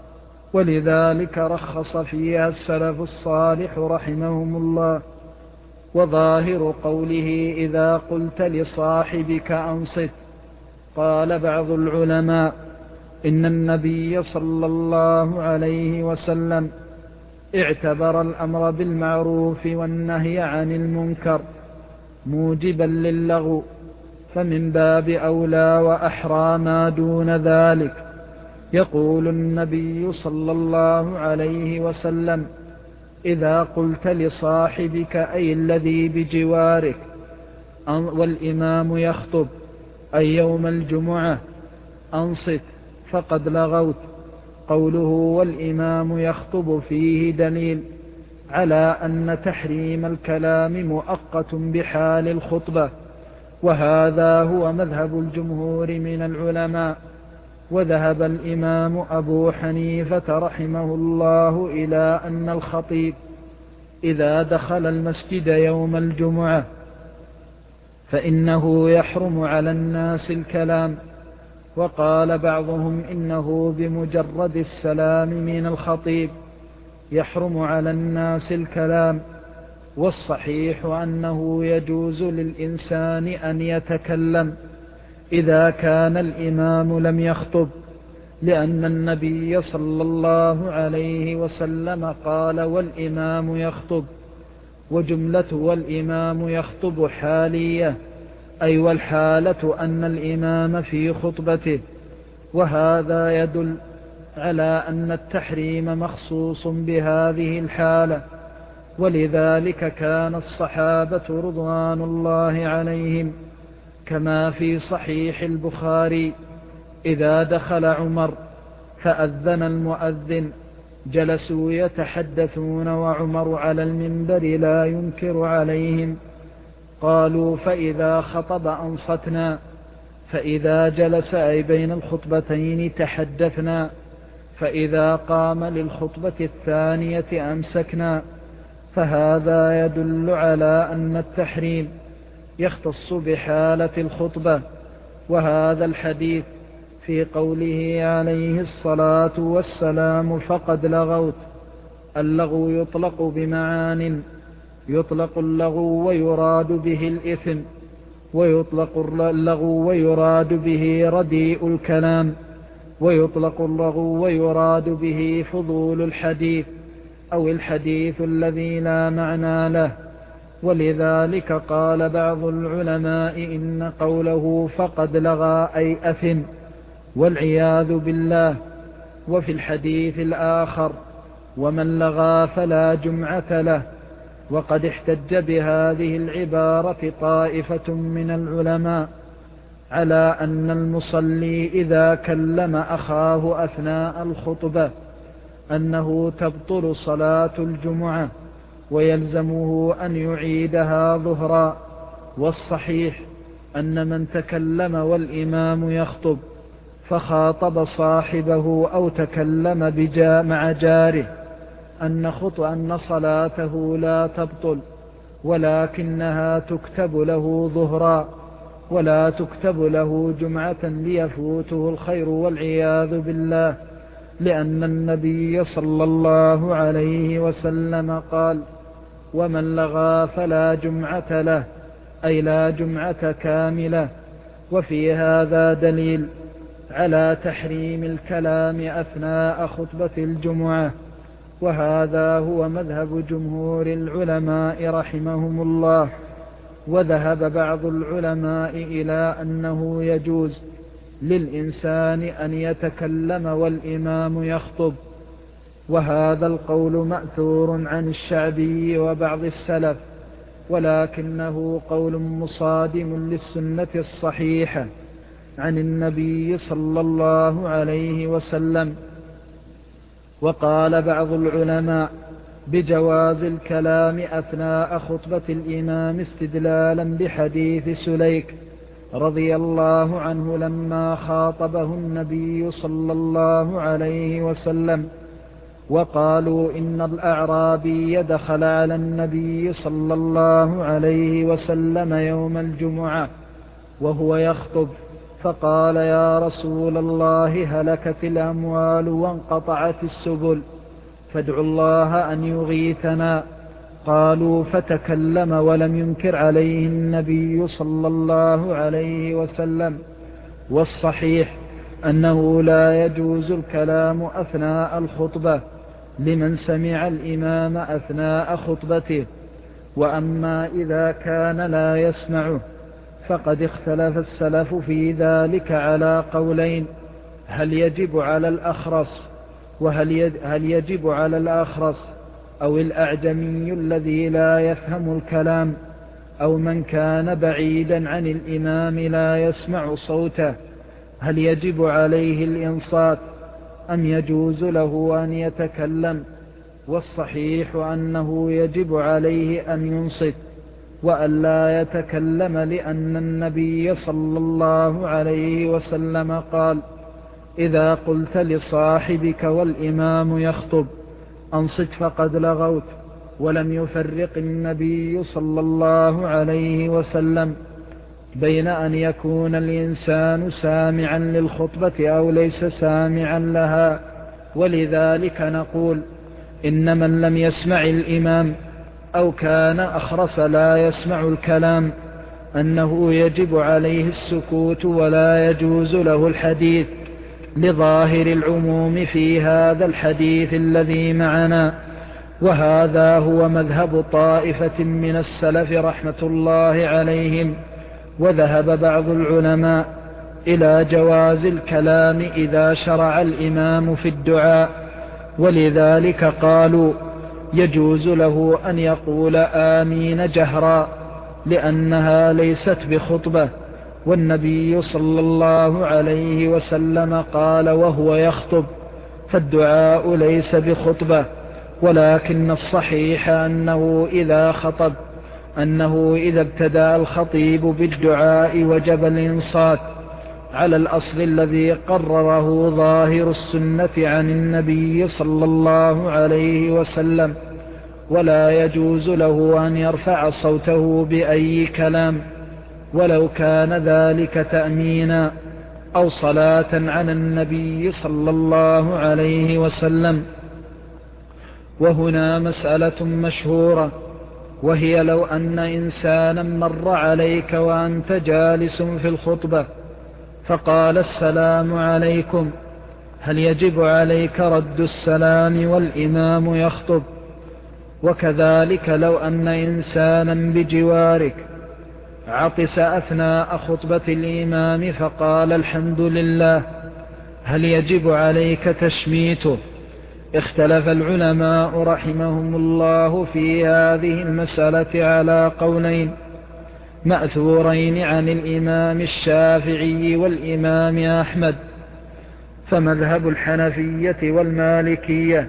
ولذلك رخص فيها السلف الصالح رحمهم الله. وظاهر قوله: إذا قلت لصاحبك أنصت، قال بعض العلماء: إن النبي صلى الله عليه وسلم اعتبر الأمر بالمعروف والنهي عن المنكر موجبا للغو، فمن باب أولى وأحرى ما دون ذلك. يقول النبي صلى الله عليه وسلم: إذا قلت لصاحبك، أي الذي بجوارك، والإمام يخطب، أي يوم الجمعة، أنصت، فقد لغوت. قوله والإمام يخطب فيه دليل على أن تحريم الكلام مؤقت بحال الخطبة، وهذا هو مذهب الجمهور من العلماء. وذهب الإمام أبو حنيفة رحمه الله إلى أن الخطيب إذا دخل المسجد يوم الجمعة فإنه يحرم على الناس الكلام، وقال بعضهم إنه بمجرد السلام من الخطيب يحرم على الناس الكلام. والصحيح أنه يجوز للإنسان أن يتكلم إذا كان الإمام لم يخطب، لأن النبي صلى الله عليه وسلم قال: والإمام يخطب، وجملة والإمام يخطب حالية، أي والحالة أن الإمام في خطبته، وهذا يدل على أن التحريم مخصوص بهذه الحالة. ولذلك كان الصحابة رضوان الله عليهم كما في صحيح البخاري: إذا دخل عمر فأذن المؤذن جلسوا يتحدثون وعمر على المنبر لا ينكر عليهم، قالوا: فإذا خطب أنصتنا، فإذا جلس أي بين الخطبتين تحدثنا، فإذا قام للخطبة الثانية أمسكنا. فهذا يدل على أن التحريم يختص بحالة الخطبة. وهذا الحديث في قوله عليه الصلاة والسلام: فقد لغوت، اللغو يطلق بمعان: يطلق اللغو ويراد به الإثم، ويطلق اللغو ويراد به رديء الكلام، ويطلق اللغو ويراد به فضول الحديث أو الحديث الذي لا معنى له. ولذلك قال بعض العلماء إن قوله فقد لغى أي أثم والعياذ بالله. وفي الحديث الآخر: ومن لغى فلا جمعة له. وقد احتج بهذه العبارة طائفة من العلماء على أن المصلي إذا كلم أخاه أثناء الخطبة أنه تبطل صلاة الجمعة ويلزمه أن يعيدها ظهرا. والصحيح أن من تكلم والإمام يخطب فخاطب صاحبه أو تكلم بجا مع جاره أن خطأ أن صلاته لا تبطل، ولكنها تكتب له ظهرا ولا تكتب له جمعة ليفوته الخير والعياذ بالله، لأن النبي صلى الله عليه وسلم قال: ومن لغى فلا جمعة له، أي لا جمعة كاملة. وفي هذا دليل على تحريم الكلام أثناء خطبة الجمعة. وهذا هو مذهب جمهور العلماء رحمهم الله. وذهب بعض العلماء إلى أنه يجوز للإنسان أن يتكلم والإمام يخطب، وهذا القول مأثور عن الشعبي وبعض السلف، ولكنه قول مصادم للسنة الصحيحة عن النبي صلى الله عليه وسلم. وقال بعض العلماء بجواز الكلام أثناء خطبة الإمام استدلالا بحديث سليك رضي الله عنه لما خاطبه النبي صلى الله عليه وسلم، وقالوا إن الأعرابي دخل على النبي صلى الله عليه وسلم يوم الجمعة وهو يخطب، فقال يا رسول الله هلكت الأموال وانقطعت السبل، فادعوا الله أن يغيثنا. قالوا فتكلم ولم ينكر عليه النبي صلى الله عليه وسلم. والصحيح أنه لا يجوز الكلام أثناء الخطبة لمن سمع الإمام أثناء خطبته. وأما إذا كان لا يسمعه فقد اختلف السلف في ذلك على قولين: هل يجب على الأخرس وهل هل يجب على الأخرس أو الأعجمي الذي لا يفهم الكلام، أو من كان بعيدا عن الإمام لا يسمع صوته، هل يجب عليه الإنصات أم يجوز له أن يتكلم؟ والصحيح أنه يجب عليه أن ينصت وأن لا يتكلم، لأن النبي صلى الله عليه وسلم قال: إذا قلت لصاحبك والإمام يخطب أنصت فقد لغوت. ولم يفرق النبي صلى الله عليه وسلم بين أن يكون الإنسان سامعا للخطبة أو ليس سامعا لها. ولذلك نقول إن من لم يسمع الإمام أو كان أخرس لا يسمع الكلام أنه يجب عليه السكوت ولا يجوز له الحديث، لظاهر العموم في هذا الحديث الذي معنا. وهذا هو مذهب طائفة من السلف رحمة الله عليهم. وذهب بعض العلماء إلى جواز الكلام إذا شرع الإمام في الدعاء، ولذلك قالوا يجوز له أن يقول آمين جهرا لأنها ليست بخطبة، والنبي صلى الله عليه وسلم قال وهو يخطب: فالدعاء ليس بخطبة. ولكن الصحيح أنه إذا خطب أنه إذا ابتدأ الخطيب بالدعاء وجب الإنصات على الأصل الذي قرره ظاهر السنة عن النبي صلى الله عليه وسلم، ولا يجوز له أن يرفع صوته بأي كلام ولو كان ذلك تأمينا أو صلاة على النبي صلى الله عليه وسلم. وهنا مسألة مشهورة، وهي لو أن إنسانا مر عليك وأنت جالس في الخطبة فقال السلام عليكم، هل يجب عليك رد السلام والإمام يخطب؟ وكذلك لو أن إنسانا بجوارك عطس أثناء خطبة الإمام فقال الحمد لله، هل يجب عليك تشميته؟ اختلف العلماء رحمهم الله في هذه المسألة على قولين مأثورين عن الإمام الشافعي والإمام أحمد. فمذهب الحنفية والمالكية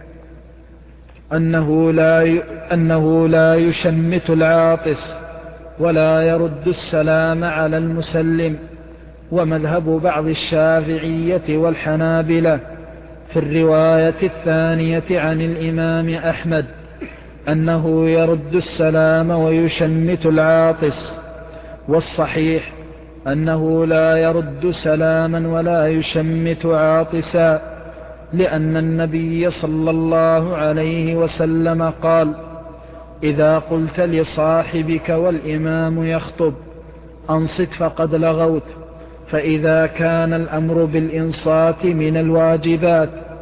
أنه لا أنه لا يشمت العاطس ولا يرد السلام على المسلم. ومذهب بعض الشافعية والحنابلة في الرواية الثانية عن الإمام أحمد أنه يرد السلام ويشمت العاطس. والصحيح أنه لا يرد سلاما ولا يشمت عاطسا، لأن النبي صلى الله عليه وسلم قال: إذا قلت لصاحبك والإمام يخطب أنصت فقد لغوت. فإذا كان الأمر بالإنصات من الواجبات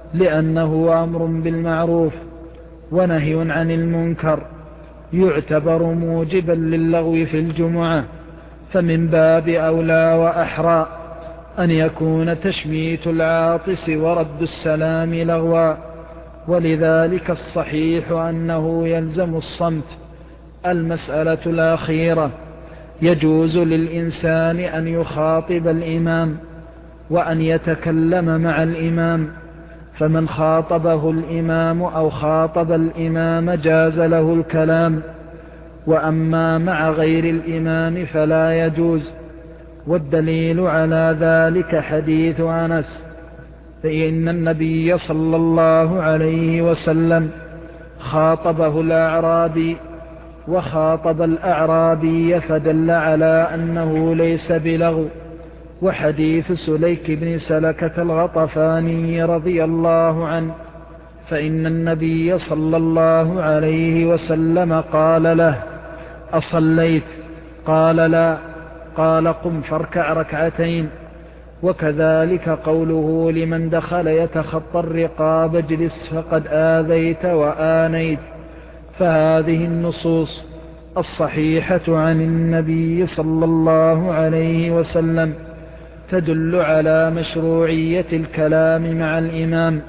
لأنه أمر بالمعروف ونهي عن المنكر يعتبر موجبا للغو في الجمعة، فمن باب أولى وأحرى أن يكون تشميت العاطس ورد السلام لغوا. ولذلك الصحيح أنه يلزم الصمت. المسألة الأخيرة: يجوز للإنسان أن يخاطب الإمام وأن يتكلم مع الإمام، فمن خاطبه الإمام أو خاطب الإمام جاز له الكلام، وأما مع غير الإمام فلا يجوز. والدليل على ذلك حديث أنس: فإن النبي صلى الله عليه وسلم خاطبه الأعرابي وخاطب الأعرابي فدل على أنه ليس بلغو. وحديث سليك بن سلكة الغطفاني رضي الله عنه: فإن النبي صلى الله عليه وسلم قال له: أصليت؟ قال: لا. قال: قم فاركع ركعتين. وكذلك قوله لمن دخل يتخطى الرقاب: اجلس فقد آذيت وآنيت. فهذه النصوص الصحيحة عن النبي صلى الله عليه وسلم تدل على مشروعية الكلام مع الإمام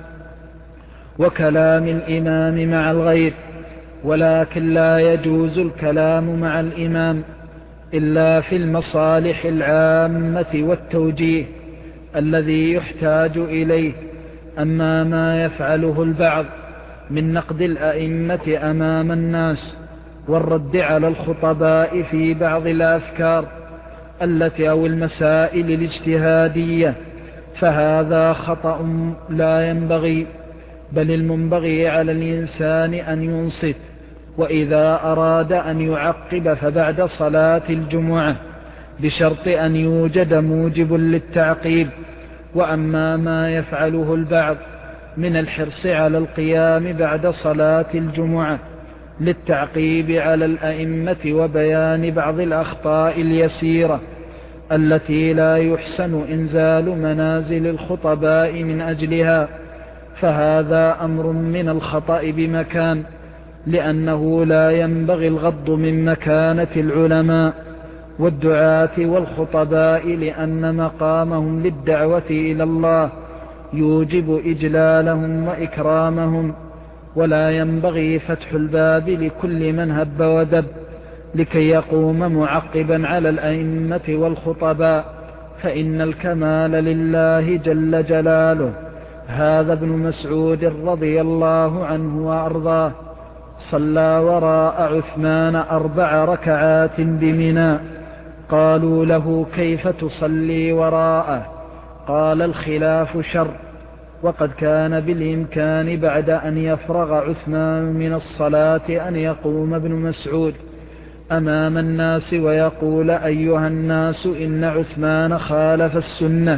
وكلام الإمام مع الغير، ولكن لا يجوز الكلام مع الإمام إلا في المصالح العامة والتوجيه الذي يحتاج إليه. أما ما يفعله البعض من نقد الأئمة أمام الناس والرد على الخطباء في بعض الأفكار التي أو المسائل الاجتهادية فهذا خطأ لا ينبغي، بل المنبغي على الإنسان أن ينصت، وإذا أراد أن يعقب فبعد صلاة الجمعة بشرط أن يوجد موجب للتعقيب. وأما ما يفعله البعض من الحرص على القيام بعد صلاة الجمعة للتعقيب على الأئمة وبيان بعض الأخطاء اليسيرة التي لا يحسن إنزال منازل الخطباء من أجلها، فهذا أمر من الخطأ بمكان، لأنه لا ينبغي الغض من مكانة العلماء والدعاة والخطباء، لأن مقامهم للدعوة إلى الله يوجب إجلالهم وإكرامهم، ولا ينبغي فتح الباب لكل من هب ودب لكي يقوم معقبا على الأئمة والخطباء، فإن الكمال لله جل جلاله. هذا ابن مسعود رضي الله عنه وأرضاه صلى وراء عثمان أربع ركعات بمنى، قالوا له: كيف تصلي وراءه؟ قال: الخلاف شر، وقد كان بالإمكان بعد أن يفرغ عثمان من الصلاة أن يقوم ابن مسعود أمام الناس ويقول: أيها الناس، إن عثمان خالف السنة،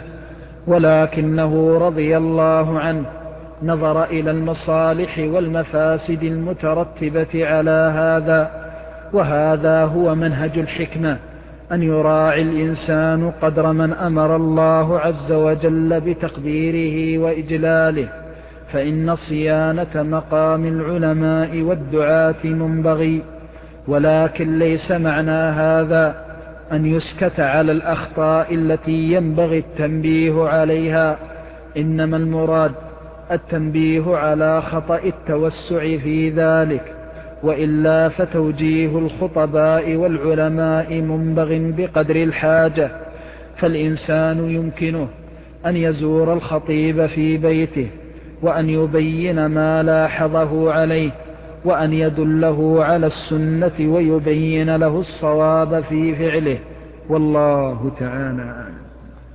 ولكنه رضي الله عنه نظر إلى المصالح والمفاسد المترتبة على هذا. وهذا هو منهج الحكمة، أن يراعي الإنسان قدر من أمر الله عز وجل بتقديره وإجلاله، فإن صيانة مقام العلماء والدعاة منبغي، ولكن ليس معنى هذا أن يسكت على الأخطاء التي ينبغي التنبيه عليها، إنما المراد التنبيه على خطأ التوسع في ذلك، وإلا فتوجيه الخطباء والعلماء منبغ بقدر الحاجة. فالإنسان يمكنه أن يزور الخطيب في بيته وأن يبين ما لاحظه عليه، وأن يدله على السنة ويبين له الصواب في فعله، والله تعالى أعلم.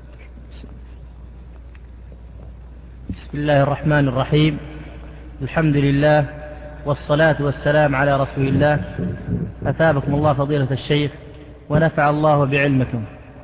بسم الله الرحمن الرحيم. الحمد لله والصلاة والسلام على رسول الله. أثابكم الله فضيلة الشيخ ونفع الله بعلمكم.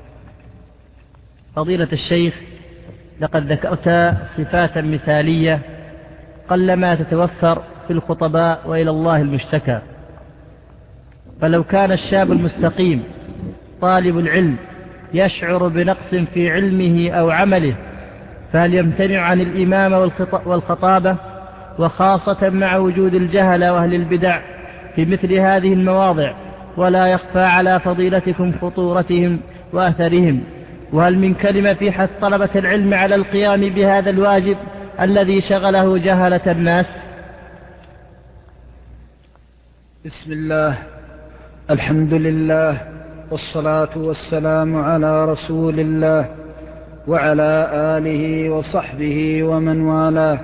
فضيلة الشيخ، لقد ذكرت صفات مثالية قلما تتوفر في الخطباء وإلى الله المشتكى، فلو كان الشاب المستقيم طالب العلم يشعر بنقص في علمه أو عمله فهل يمتنع عن الإمامة والخطابة، وخاصة مع وجود الجهل وأهل البدع في مثل هذه المواضع، ولا يخفى على فضيلتكم خطورتهم وأثرهم؟ وهل من كلمة في حث طلبة العلم على القيام بهذا الواجب الذي شغله جهلة الناس؟ بسم الله، الحمد لله، والصلاة والسلام على رسول الله وعلى آله وصحبه ومن والاه.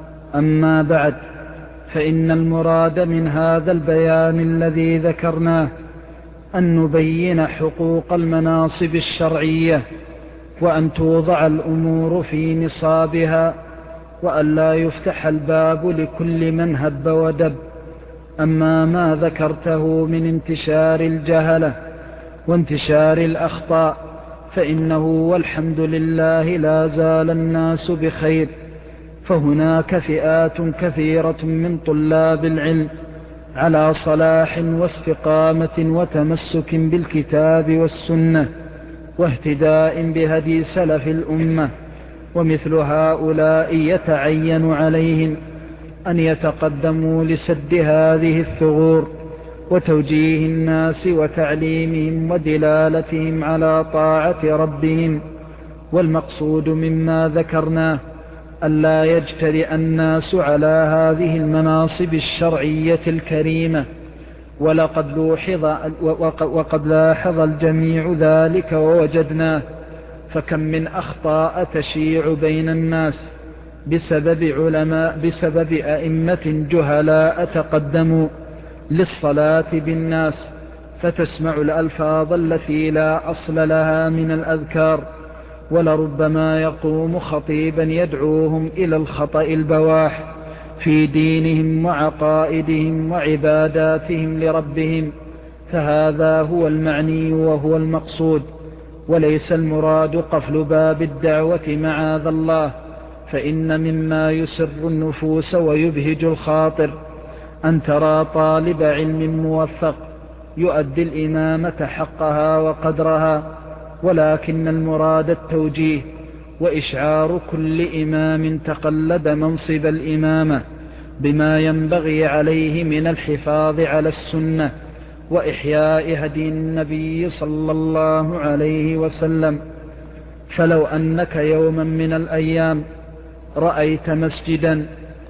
أما بعد، فإن المراد من هذا البيان الذي ذكرناه أن نبين حقوق المناصب الشرعية، وأن توضع الأمور في نصابها، وأن لا يفتح الباب لكل من هب ودب. أما ما ذكرته من انتشار الجهلة وانتشار الأخطاء فإنه والحمد لله لا زال الناس بخير، فهناك فئات كثيرة من طلاب العلم على صلاح واستقامة وتمسك بالكتاب والسنة واهتداء بهدي سلف الأمة، ومثل هؤلاء يتعين عليهم أن يتقدموا لسد هذه الثغور وتوجيه الناس وتعليمهم ودلالتهم على طاعة ربهم. والمقصود مما ذكرناه ألا يجترئ الناس على هذه المناصب الشرعية الكريمة، ولقد لوحظ وقد لاحظ الجميع ذلك ووجدناه، فكم من أخطاء تشيع بين الناس بسبب علماء بسبب أئمة جهلاء تقدموا للصلاة بالناس، فتسمع الألفاظ التي لا أصل لها من الأذكار، ولربما يقوم خطيبا يدعوهم إلى الخطأ البواح في دينهم وعقائدهم وعباداتهم لربهم، فهذا هو المعني وهو المقصود، وليس المراد قفل باب الدعوة معاذ الله. فإن مما يسر النفوس ويبهج الخاطر أن ترى طالب علم موفق يؤدي الإمامة حقها وقدرها، ولكن المراد التوجيه وإشعار كل إمام تقلد منصب الإمامة بما ينبغي عليه من الحفاظ على السنة وإحياء هدي النبي صلى الله عليه وسلم. فلو أنك يوما من الأيام رأيت مسجدا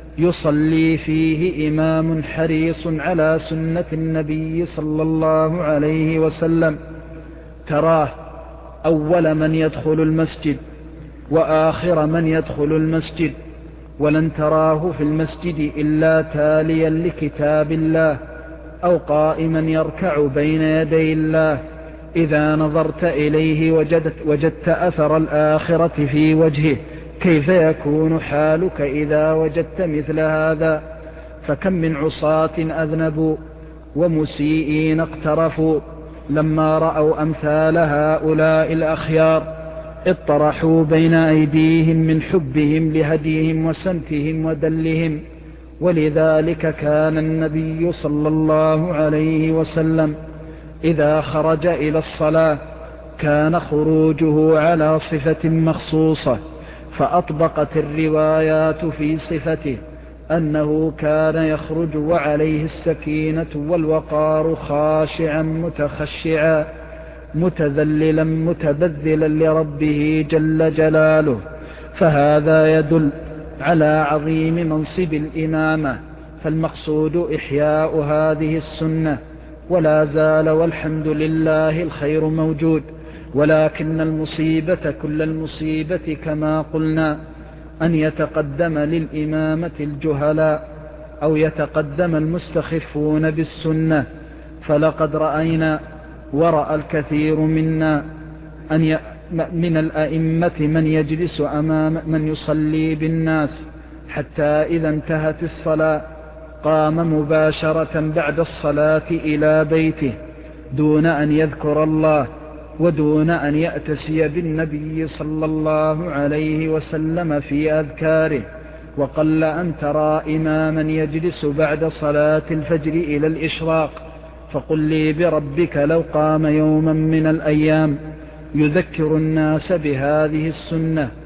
يصلي فيه إمام حريص على سنة النبي صلى الله عليه وسلم، تراه أول من يدخل المسجد وآخر من يدخل المسجد، ولن تراه في المسجد إلا تاليا لكتاب الله أو قائما يركع بين يدي الله، إذا نظرت إليه وجدت, وجدت أثر الآخرة في وجهه، كيف يكون حالك إذا وجدت مثل هذا؟ فكم من عصاة أذنبوا ومسيئين اقترفوا لما رأوا أمثال هؤلاء الأخيار اطرحوا بين أيديهم من حبهم لهديهم وسمتهم ودلهم. ولذلك كان النبي صلى الله عليه وسلم إذا خرج إلى الصلاة كان خروجه على صفة مخصوصة، فأطبقت الروايات في صفته أنه كان يخرج وعليه السكينة والوقار خاشعا متخشعا متذللا متبذلا لربه جل جلاله، فهذا يدل على عظيم منصب الإمامة. فالمقصود إحياء هذه السنة، ولا زال والحمد لله الخير موجود، ولكن المصيبة كل المصيبة كما قلنا أن يتقدم للإمامة الجهلاء أو يتقدم المستخفون بالسنة. فلقد رأينا ورأى الكثير منا أن ي... من الأئمة من يجلس أمام من يصلي بالناس حتى إذا انتهت الصلاة قام مباشرة بعد الصلاة إلى بيته دون أن يذكر الله ودون أن يأتسي بالنبي صلى الله عليه وسلم في أذكاره. وقل أن ترى إماما يجلس بعد صلاة الفجر إلى الإشراق، فقل لي بربك لو قام يوما من الأيام يذكر الناس بهذه السنة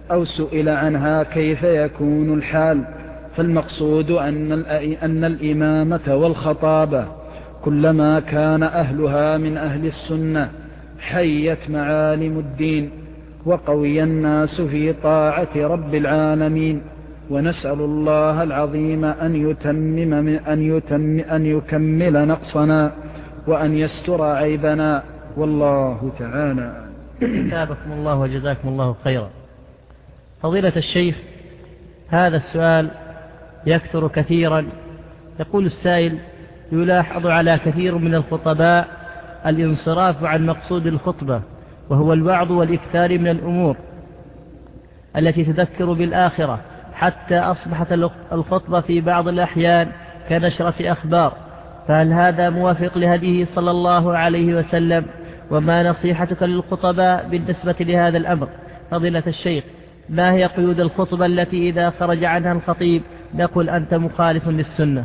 أو سئل عنها كيف يكون الحال. فالمقصود أن, أن الإمامة والخطابة كلما كان أهلها من أهل السنة حيت معالم الدين وقوي الناس في طاعة رب العالمين. ونسأل الله العظيم أن يتمم من أن, يتم أن يكمل نقصنا وأن يستر عيبنا، والله تعالى. أثابكم الله وجزاكم الله خيرا. فضيلة الشيخ، هذا السؤال يكثر كثيرا. يقول السائل: يلاحظ على كثير من الخطباء الانصراف عن مقصود الخطبة، وهو الوعظ والإكثار من الأمور التي تذكر بالآخرة، حتى أصبحت الخطبة في بعض الأحيان كنشرة أخبار، فهل هذا موافق لهديه صلى الله عليه وسلم؟ وما نصيحتك للخطباء بالنسبة لهذا الأمر؟ فضيلة الشيخ، ما هي قيود الخطبة التي إذا خرج عنها الخطيب نقول أنت مخالف للسنة؟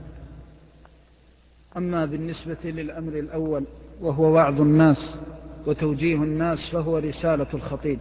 أما بالنسبة للأمر الأول وهو وعظ الناس وتوجيه الناس فهو رسالة الخطيب.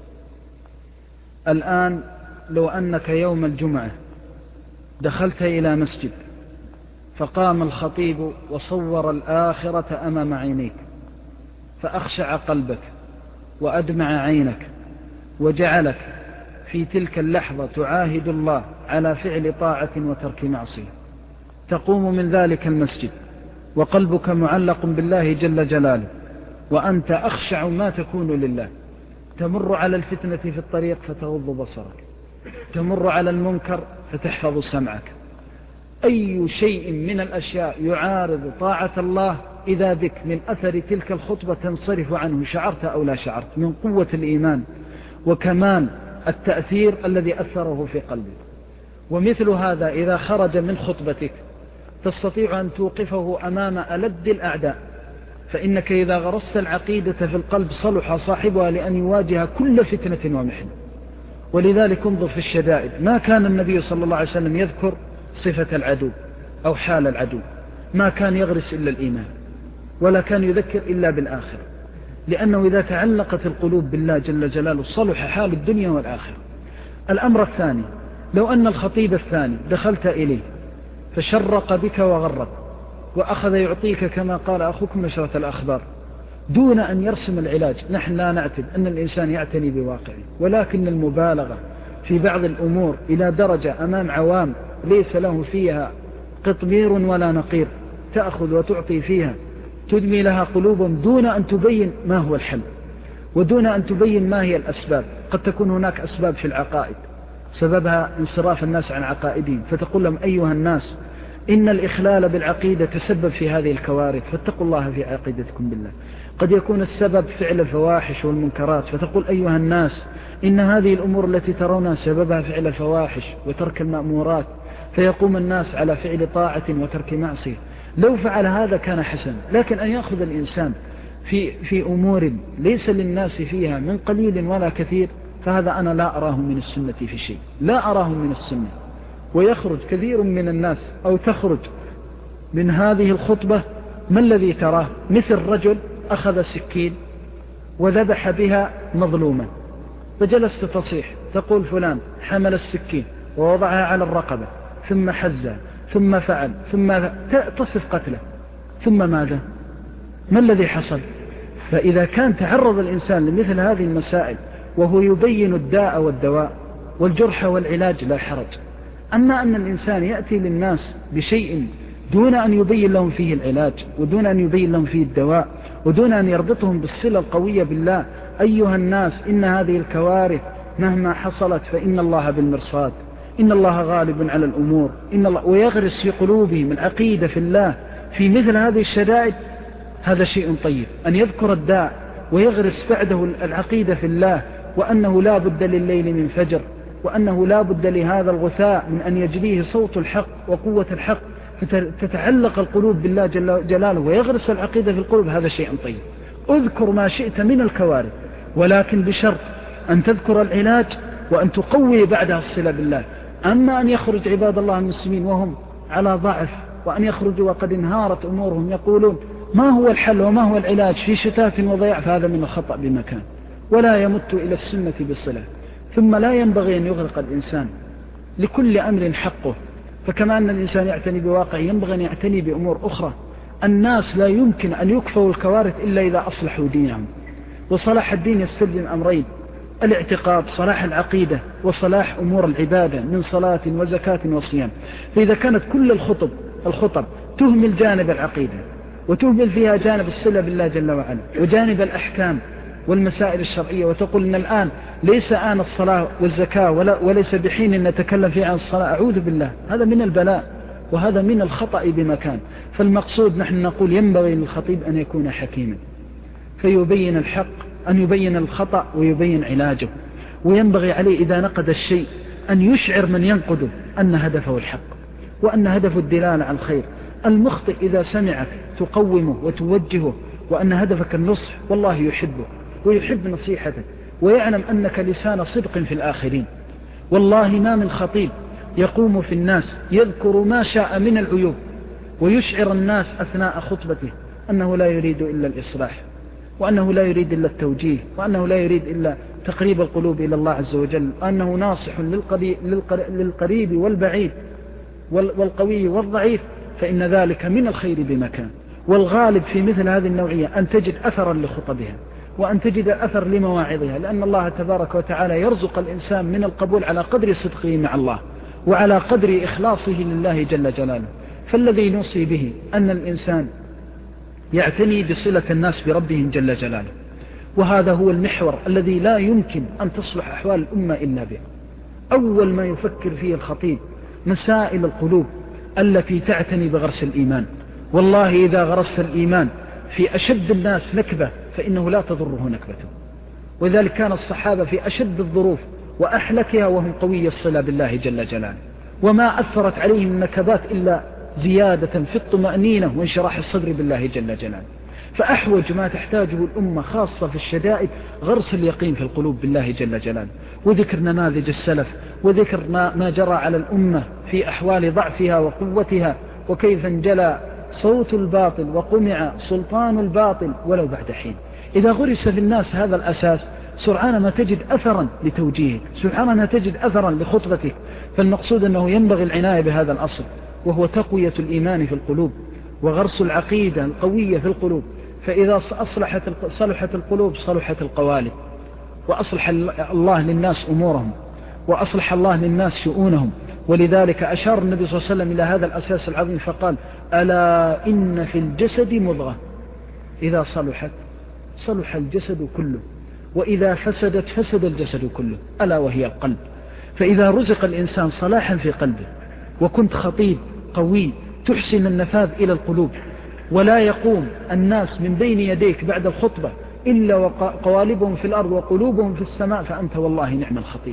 الآن لو أنك يوم الجمعة دخلت إلى مسجد فقام الخطيب وصور الآخرة أمام عينيك، فأخشع قلبك وأدمع عينك وجعلك في تلك اللحظة تعاهد الله على فعل طاعة وترك معصية، تقوم من ذلك المسجد وقلبك معلق بالله جل جلاله وأنت أخشع ما تكون لله، تمر على الفتنة في الطريق فتغض بصرك، تمر على المنكر فتحفظ سمعك، أي شيء من الأشياء يعارض طاعة الله إذا بك من أثر تلك الخطبة تنصرف عنه، شعرت أو لا شعرت، من قوة الإيمان وكمان التأثير الذي أثره في قلبك. ومثل هذا إذا خرج من خطبتك تستطيع أن توقفه أمام ألد الأعداء، فإنك إذا غرست العقيدة في القلب صلح صاحبها لأن يواجه كل فتنة ومحنة. ولذلك انظر في الشدائد، ما كان النبي صلى الله عليه وسلم يذكر صفة العدو أو حال العدو، ما كان يغرس إلا الإيمان ولا كان يذكر إلا بالآخرة، لأنه إذا تعلقت القلوب بالله جل جلاله صلح حال الدنيا والآخرة. الأمر الثاني، لو أن الخطيب الثاني دخلت إليه فشرق بك وغرب وأخذ يعطيك كما قال أخوكم نشرة الأخبار دون أن يرسم العلاج، نحن لا نعتد أن الإنسان يعتني بواقعه، ولكن المبالغة في بعض الأمور إلى درجة أمام عوام ليس له فيها قطمير ولا نقير تأخذ وتعطي فيها، تدمي لها قلوبهم دون أن تبين ما هو الحل ودون أن تبين ما هي الأسباب. قد تكون هناك أسباب في العقائد سببها انصراف الناس عن عقائدهم، فتقول لهم أيها الناس إن الإخلال بالعقيدة تسبب في هذه الكوارث فاتقوا الله في عقيدتكم بالله. قد يكون السبب فعل الفواحش والمنكرات، فتقول أيها الناس إن هذه الأمور التي ترونها سببها فعل الفواحش وترك المأمورات، فيقوم الناس على فعل طاعة وترك معصية. لو فعل هذا كان حسنا، لكن أن يأخذ الإنسان في, في أمور ليس للناس فيها من قليل ولا كثير، فهذا أنا لا أراه من السنة في شيء، لا أراه من السنة. ويخرج كثير من الناس أو تخرج من هذه الخطبة ما الذي تراه؟ مثل رجل أخذ سكين وذبح بها مظلوما، فجلست تصيح تقول فلان حمل السكين ووضعها على الرقبة ثم حزها ثم فعل ثم تصف قتله، ثم ماذا؟ ما الذي حصل؟ فإذا كان تعرض الإنسان لمثل هذه المسائل وهو يبين الداء والدواء والجرح والعلاج لا حرج. أما أن الإنسان يأتي للناس بشيء دون أن يبين لهم فيه العلاج ودون أن يبين لهم فيه الدواء ودون أن يربطهم بالصلة القوية بالله، أيها الناس إن هذه الكوارث مهما حصلت فإن الله بالمرصاد، إن الله غالب على الأمور، إن الله، ويغرس في قلوبهم العقيدة في الله في مثل هذه الشدائد، هذا شيء طيب. أن يذكر الداء ويغرس بعده العقيدة في الله، وأنه لا بد لليل من فجر، وأنه لا بد لهذا الغثاء من أن يجريه صوت الحق وقوة الحق، فتتعلق القلوب بالله جل جلاله ويغرس العقيدة في القلوب، هذا شيء طيب. اذكر ما شئت من الكوارث، ولكن بشرط أن تذكر العلاج وأن تقوي بعدها الصلة بالله. أما أن يخرج عباد الله المسلمين وهم على ضعف، وأن يخرجوا وقد انهارت أمورهم يقولون ما هو الحل وما هو العلاج في شتات وضياع، فهذا من الخطأ بمكان، ولا يمت إلى السنة بصلة. ثم لا ينبغي أن يغلق الإنسان، لكل أمر حقه، فكما أن الإنسان يعتني بواقع ينبغي أن يعتني بأمور أخرى. الناس لا يمكن أن يكفوا الكوارث إلا إذا أصلحوا دينهم، وصلاح الدين يستلزم أمرين: الاعتقاد، صلاح العقيدة، وصلاح أمور العبادة من صلاة وزكاة وصيام. فإذا كانت كل الخطب الخطب تهمل جانب العقيدة وتهمل فيها جانب الصلة بالله جل وعلا وجانب الأحكام والمسائل الشرعية، وتقول إن الآن ليس آن الصلاة والزكاة ولا وليس بحين أن نتكلم فيه عن الصلاة، أعوذ بالله، هذا من البلاء وهذا من الخطأ بمكان. فالمقصود نحن نقول ينبغي للخطيب أن يكون حكيما فيبين الحق، أن يبين الخطأ ويبين علاجه، وينبغي عليه إذا نقد الشيء أن يشعر من ينقده أن هدفه الحق وأن هدفه الدلالة على الخير. المخطئ إذا سمعك تقومه وتوجهه وأن هدفك النصح، والله يحبه ويحب نصيحتك ويعلم أنك لسان صدق في الآخرين. والله ما من خطيب يقوم في الناس يذكر ما شاء من العيوب ويشعر الناس أثناء خطبته أنه لا يريد إلا الإصلاح، وأنه لا يريد إلا التوجيه، وأنه لا يريد إلا تقريب القلوب إلى الله عز وجل، وأنه ناصح للقريب والبعيد والقوي والضعيف، فإن ذلك من الخير بمكان. والغالب في مثل هذه النوعية أن تجد أثرا لخطبها وأن تجد أثر لمواعظها، لأن الله تبارك وتعالى يرزق الإنسان من القبول على قدر صدقه مع الله وعلى قدر إخلاصه لله جل جلاله. فالذي نوصي به أن الإنسان يعتني بصلة الناس بربهم جل جلاله، وهذا هو المحور الذي لا يمكن أن تصلح أحوال الأمة إلا به. أول ما يفكر فيه الخطيب مسائل القلوب التي تعتني بغرس الإيمان. والله إذا غرس الإيمان في أشد الناس نكبة فإنه لا تضره نكبته، وذلك كان الصحابة في أشد الظروف وأحلكها وهم قوي الصلة بالله جل جلاله، وما أثرت عليهم النكبات إلا زيادة في الطمأنينة وانشراح الصدر بالله جل جلاله. فأحوج ما تحتاجه الأمة خاصة في الشدائد غرس اليقين في القلوب بالله جل جلاله، وذكر نماذج السلف، وذكر ما, ما جرى على الأمة في أحوال ضعفها وقوتها، وكيف انجلى صوت الباطل وقمع سلطان الباطل ولو بعد حين. إذا غرس في الناس هذا الأساس سرعان ما تجد أثرا لتوجيهك، سرعان ما تجد أثرا لخطبتك. فالمقصود أنه ينبغي العناية بهذا الأصل، وهو تقوية الإيمان في القلوب وغرس العقيدة القوية في القلوب. فإذا أصلحت صلحت القلوب صلحت القوالب، وأصلح الله للناس أمورهم، وأصلح الله للناس شؤونهم. ولذلك أشار النبي صلى الله عليه وسلم إلى هذا الأساس العظيم فقال: ألا إن في الجسد مضغة إذا صلحت صلح الجسد كله، وإذا فسدت فسد الجسد كله، ألا وهي القلب. فإذا رزق الإنسان صلاحا في قلبه وكنت خطيب قوي تحسن النفاذ إلى القلوب، ولا يقوم الناس من بين يديك بعد الخطبة إلا وقوالبهم في الأرض وقلوبهم في السماء، فأنت والله نعم الخطيب.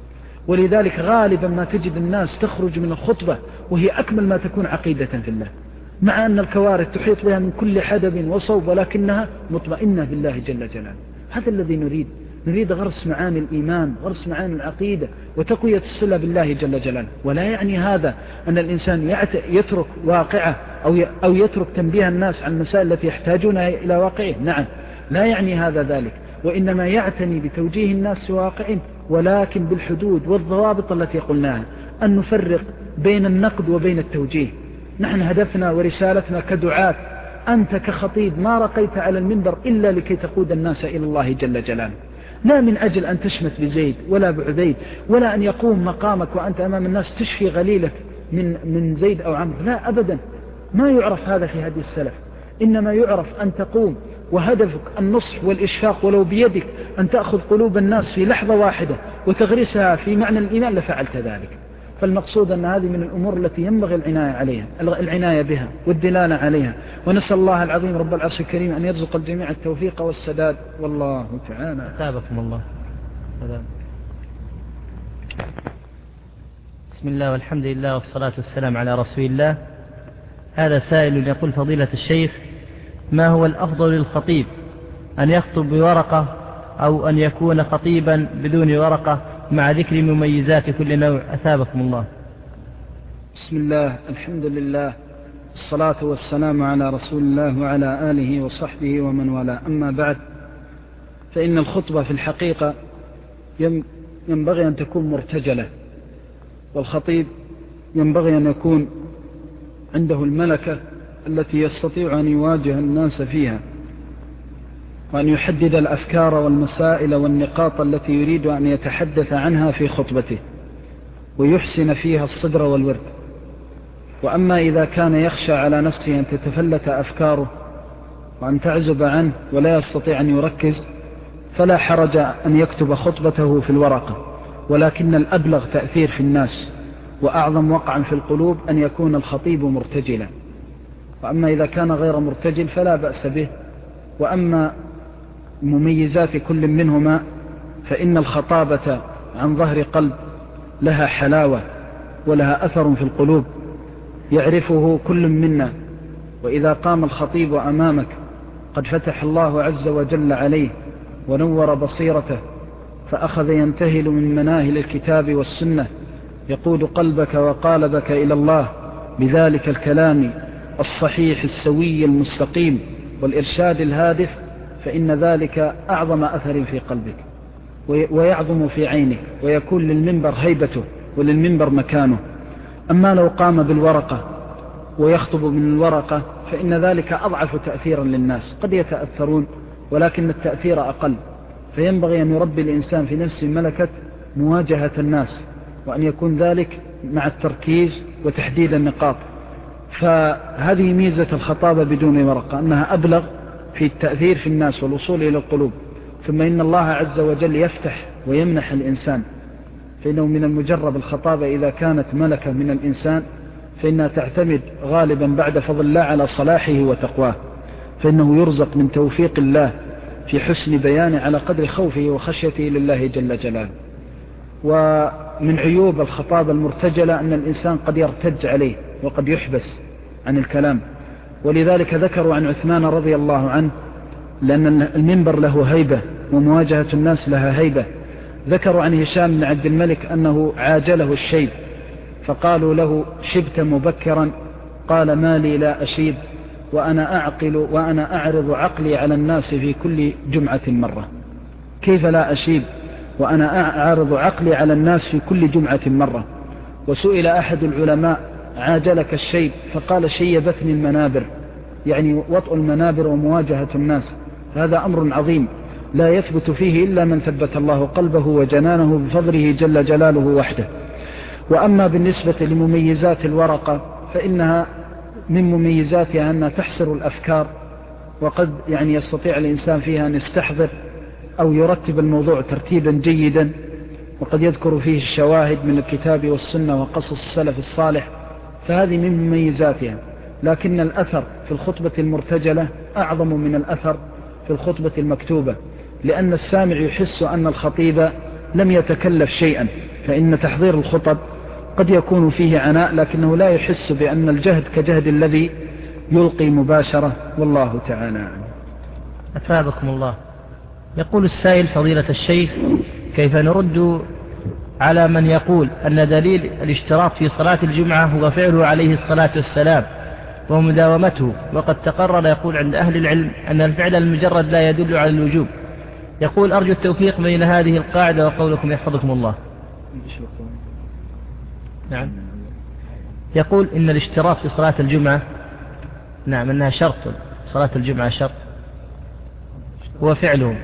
ولذلك غالبا ما تجد الناس تخرج من الخطبة وهي أكمل ما تكون عقيدة في الله، مع أن الكوارث تحيط بها من كل حدب وصوب، ولكنها مطمئنة بالله جل جلاله. هذا الذي نريد، نريد غرس معاني الإيمان، غرس معاني العقيدة، وتقوية الصلة بالله جل جلاله. ولا يعني هذا أن الإنسان يترك واقعه أو يترك تنبيه الناس عن المسائل التي يحتاجونها إلى واقعه، نعم لا يعني هذا ذلك، وإنما يعتني بتوجيه الناس واقعهم، ولكن بالحدود والضوابط التي قلناها، أن نفرق بين النقد وبين التوجيه. نحن هدفنا ورسالتنا كدعاة، أنت كخطيب ما رقيت على المنبر إلا لكي تقود الناس إلى الله جل جلاله، لا من أجل أن تشمت بزيد ولا بعبيد، ولا أن يقوم مقامك وأنت أمام الناس تشفي غليلك من, من زيد أو عمرو، لا أبدا، ما يعرف هذا في هدي السلف. إنما يعرف أن تقوم وهدفك النصح والإشفاق، ولو بيدك أن تأخذ قلوب الناس في لحظة واحدة وتغرسها في معنى الإيمان لفعلت ذلك. فالمقصود أن هذه من الأمور التي ينبغي العناية عليها، العناية بها والدلالة عليها. ونسأل الله العظيم رب العرش الكريم أن يرزق الجميع التوفيق والسداد، والله تعالى. أتابكم الله. بسم الله والحمد لله والصلاة والسلام على رسول الله. هذا سائل يقول: فضيلة الشيخ، ما هو الأفضل للخطيب، أن يخطب بورقة أو أن يكون خطيبا بدون ورقة مع ذكر مميزات كل نوع؟ أثابكم الله. بسم الله، الحمد لله، الصلاة والسلام على رسول الله وعلى آله وصحبه ومن والاه. أما بعد، فإن الخطبة في الحقيقة ينبغي أن تكون مرتجلة، والخطيب ينبغي أن يكون عنده الملكة التي يستطيع أن يواجه الناس فيها، وأن يحدد الأفكار والمسائل والنقاط التي يريد أن يتحدث عنها في خطبته، ويحسن فيها الصدر والورد. وأما إذا كان يخشى على نفسه أن تتفلت أفكاره وأن تعزب عنه ولا يستطيع أن يركز، فلا حرج أن يكتب خطبته في الورقة، ولكن الأبلغ تأثير في الناس وأعظم وقعا في القلوب أن يكون الخطيب مرتجلا. وأما إذا كان غير مرتجل فلا بأس به. وأما مميزات كل منهما فإن الخطابة عن ظهر قلب لها حلاوة ولها أثر في القلوب يعرفه كل منا. وإذا قام الخطيب أمامك قد فتح الله عز وجل عليه ونور بصيرته، فأخذ ينتهل من مناهل الكتاب والسنة، يقود قلبك وقالبك إلى الله بذلك الكلام الصحيح السوي المستقيم والإرشاد الهادف، فإن ذلك أعظم أثر في قلبك ويعظم في عينك، ويكون للمنبر هيبته وللمنبر مكانه. أما لو قام بالورقة ويخطب من الورقة فإن ذلك أضعف تأثيرا للناس، قد يتأثرون ولكن التأثير أقل. فينبغي أن يربي الإنسان في نفسه ملكة مواجهة الناس، وأن يكون ذلك مع التركيز وتحديد النقاط. فهذه ميزة الخطابة بدون ورقة، أنها أبلغ في التأثير في الناس والوصول إلى القلوب. ثم إن الله عز وجل يفتح ويمنح الإنسان، فإنه من المجرب الخطابة إذا كانت ملكة من الإنسان فإنها تعتمد غالبا بعد فضل الله على صلاحه وتقواه، فإنه يرزق من توفيق الله في حسن بيانه على قدر خوفه وخشيته لله جل جلاله. ومن عيوب الخطابة المرتجلة أن الإنسان قد يرتج عليه وقد يحبس عن الكلام. ولذلك ذكروا عن عثمان رضي الله عنه، لأن المنبر له هيبة ومواجهة الناس لها هيبة، ذكروا عن هشام بن عبد الملك أنه عاجله الشيب، فقالوا له شبت مبكرا، قال ما لي لا أشيب وأنا أعقل وأنا أعرض عقلي على الناس في كل جمعة مرة. كيف لا أشيب وأنا أعرض عقلي على الناس في كل جمعة مرة؟ وسئل أحد العلماء عاجلك الشيب، فقال شيبتني المنابر، يعني وطء المنابر ومواجهة الناس. هذا أمر عظيم لا يثبت فيه إلا من ثبت الله قلبه وجنانه بفضله جل جلاله وحده. وأما بالنسبة لمميزات الورقة فإنها من مميزاتها أنها تحصر الأفكار، وقد يعني يستطيع الإنسان فيها أن يستحضر أو يرتب الموضوع ترتيبا جيدا، وقد يذكر فيه الشواهد من الكتاب والسنة وقصص السلف الصالح، فهذه من مميزاتها. لكن الأثر في الخطبة المرتجلة أعظم من الأثر في الخطبة المكتوبة، لأن السامع يحس أن الخطيب لم يتكلف شيئا، فإن تحضير الخطب قد يكون فيه عناء لكنه لا يحس بأن الجهد كجهد الذي يلقي مباشرة، والله تعالى عنه. أثابكم الله. يقول السائل فضيلة الشيخ: كيف نرد على من يقول أن دليل الاشتراط في صلاة الجمعة هو فعله عليه الصلاة والسلام ومداومته، وقد تقرر يقول عند أهل العلم أن الفعل المجرد لا يدل على الوجوب. يقول أرجو التوفيق بين هذه القاعدة وقولكم يحفظكم الله. نعم. يقول إن الاشتراط في صلاة الجمعة، نعم أنها شرط، صلاة الجمعة شرط، هو فعله.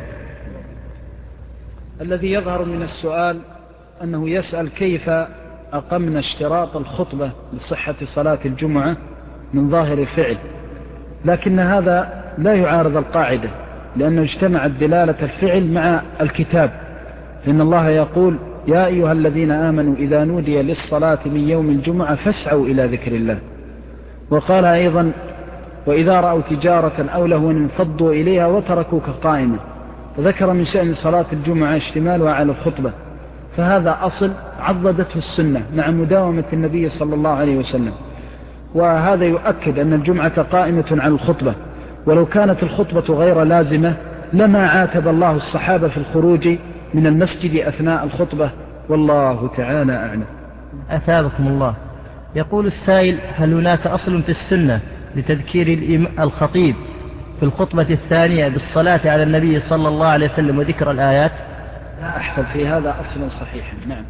الذي يظهر من السؤال أنه يسأل كيف أقمنا اشتراط الخطبة لصحة صلاة الجمعة من ظاهر الفعل، لكن هذا لا يعارض القاعدة، لأنه اجتمعت دلالة الفعل مع الكتاب. فإن الله يقول: يا أيها الذين آمنوا إذا نودي للصلاة من يوم الجمعة فاسعوا إلى ذكر الله. وقال أيضا: وإذا رأوا تجارة أو لهوا انفضوا إليها وتركوك قائما. فذكر من شأن صلاة الجمعة اشتمالها على الخطبة، فهذا أصل عضدته السنة مع مداومة النبي صلى الله عليه وسلم. وهذا يؤكد أن الجمعة قائمة على الخطبة، ولو كانت الخطبة غير لازمة لما عاتب الله الصحابة في الخروج من المسجد أثناء الخطبة، والله تعالى أعلم. أثابكم الله. يقول السائل: هل هناك أصل في السنة لتذكير الخطيب في الخطبة الثانية بالصلاة على النبي صلى الله عليه وسلم وذكر الآيات؟ لا أحفظ في هذا أصلا صحيحا. نعم.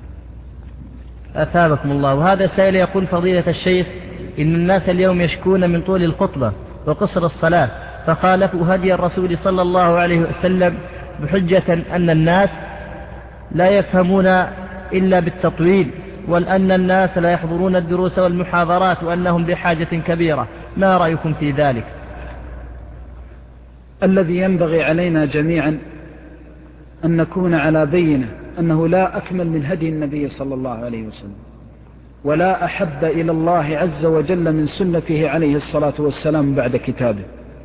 أثابكم الله. وهذا سائل يقول فضيلة الشيخ إن الناس اليوم يشكون من طول الخطبة وقصر الصلاة، فخالفوا هدي الرسول صلى الله عليه وسلم بحجة أن الناس لا يفهمون إلا بالتطويل، وأن الناس لا يحضرون الدروس والمحاضرات، وأنهم بحاجة كبيرة. ما رأيكم في ذلك؟ الذي ينبغي علينا جميعا أن نكون على بينة أنه لا أكمل من هدي النبي صلى الله عليه وسلم، ولا أحب إلى الله عز وجل من سنته عليه الصلاة والسلام بعد كتابه.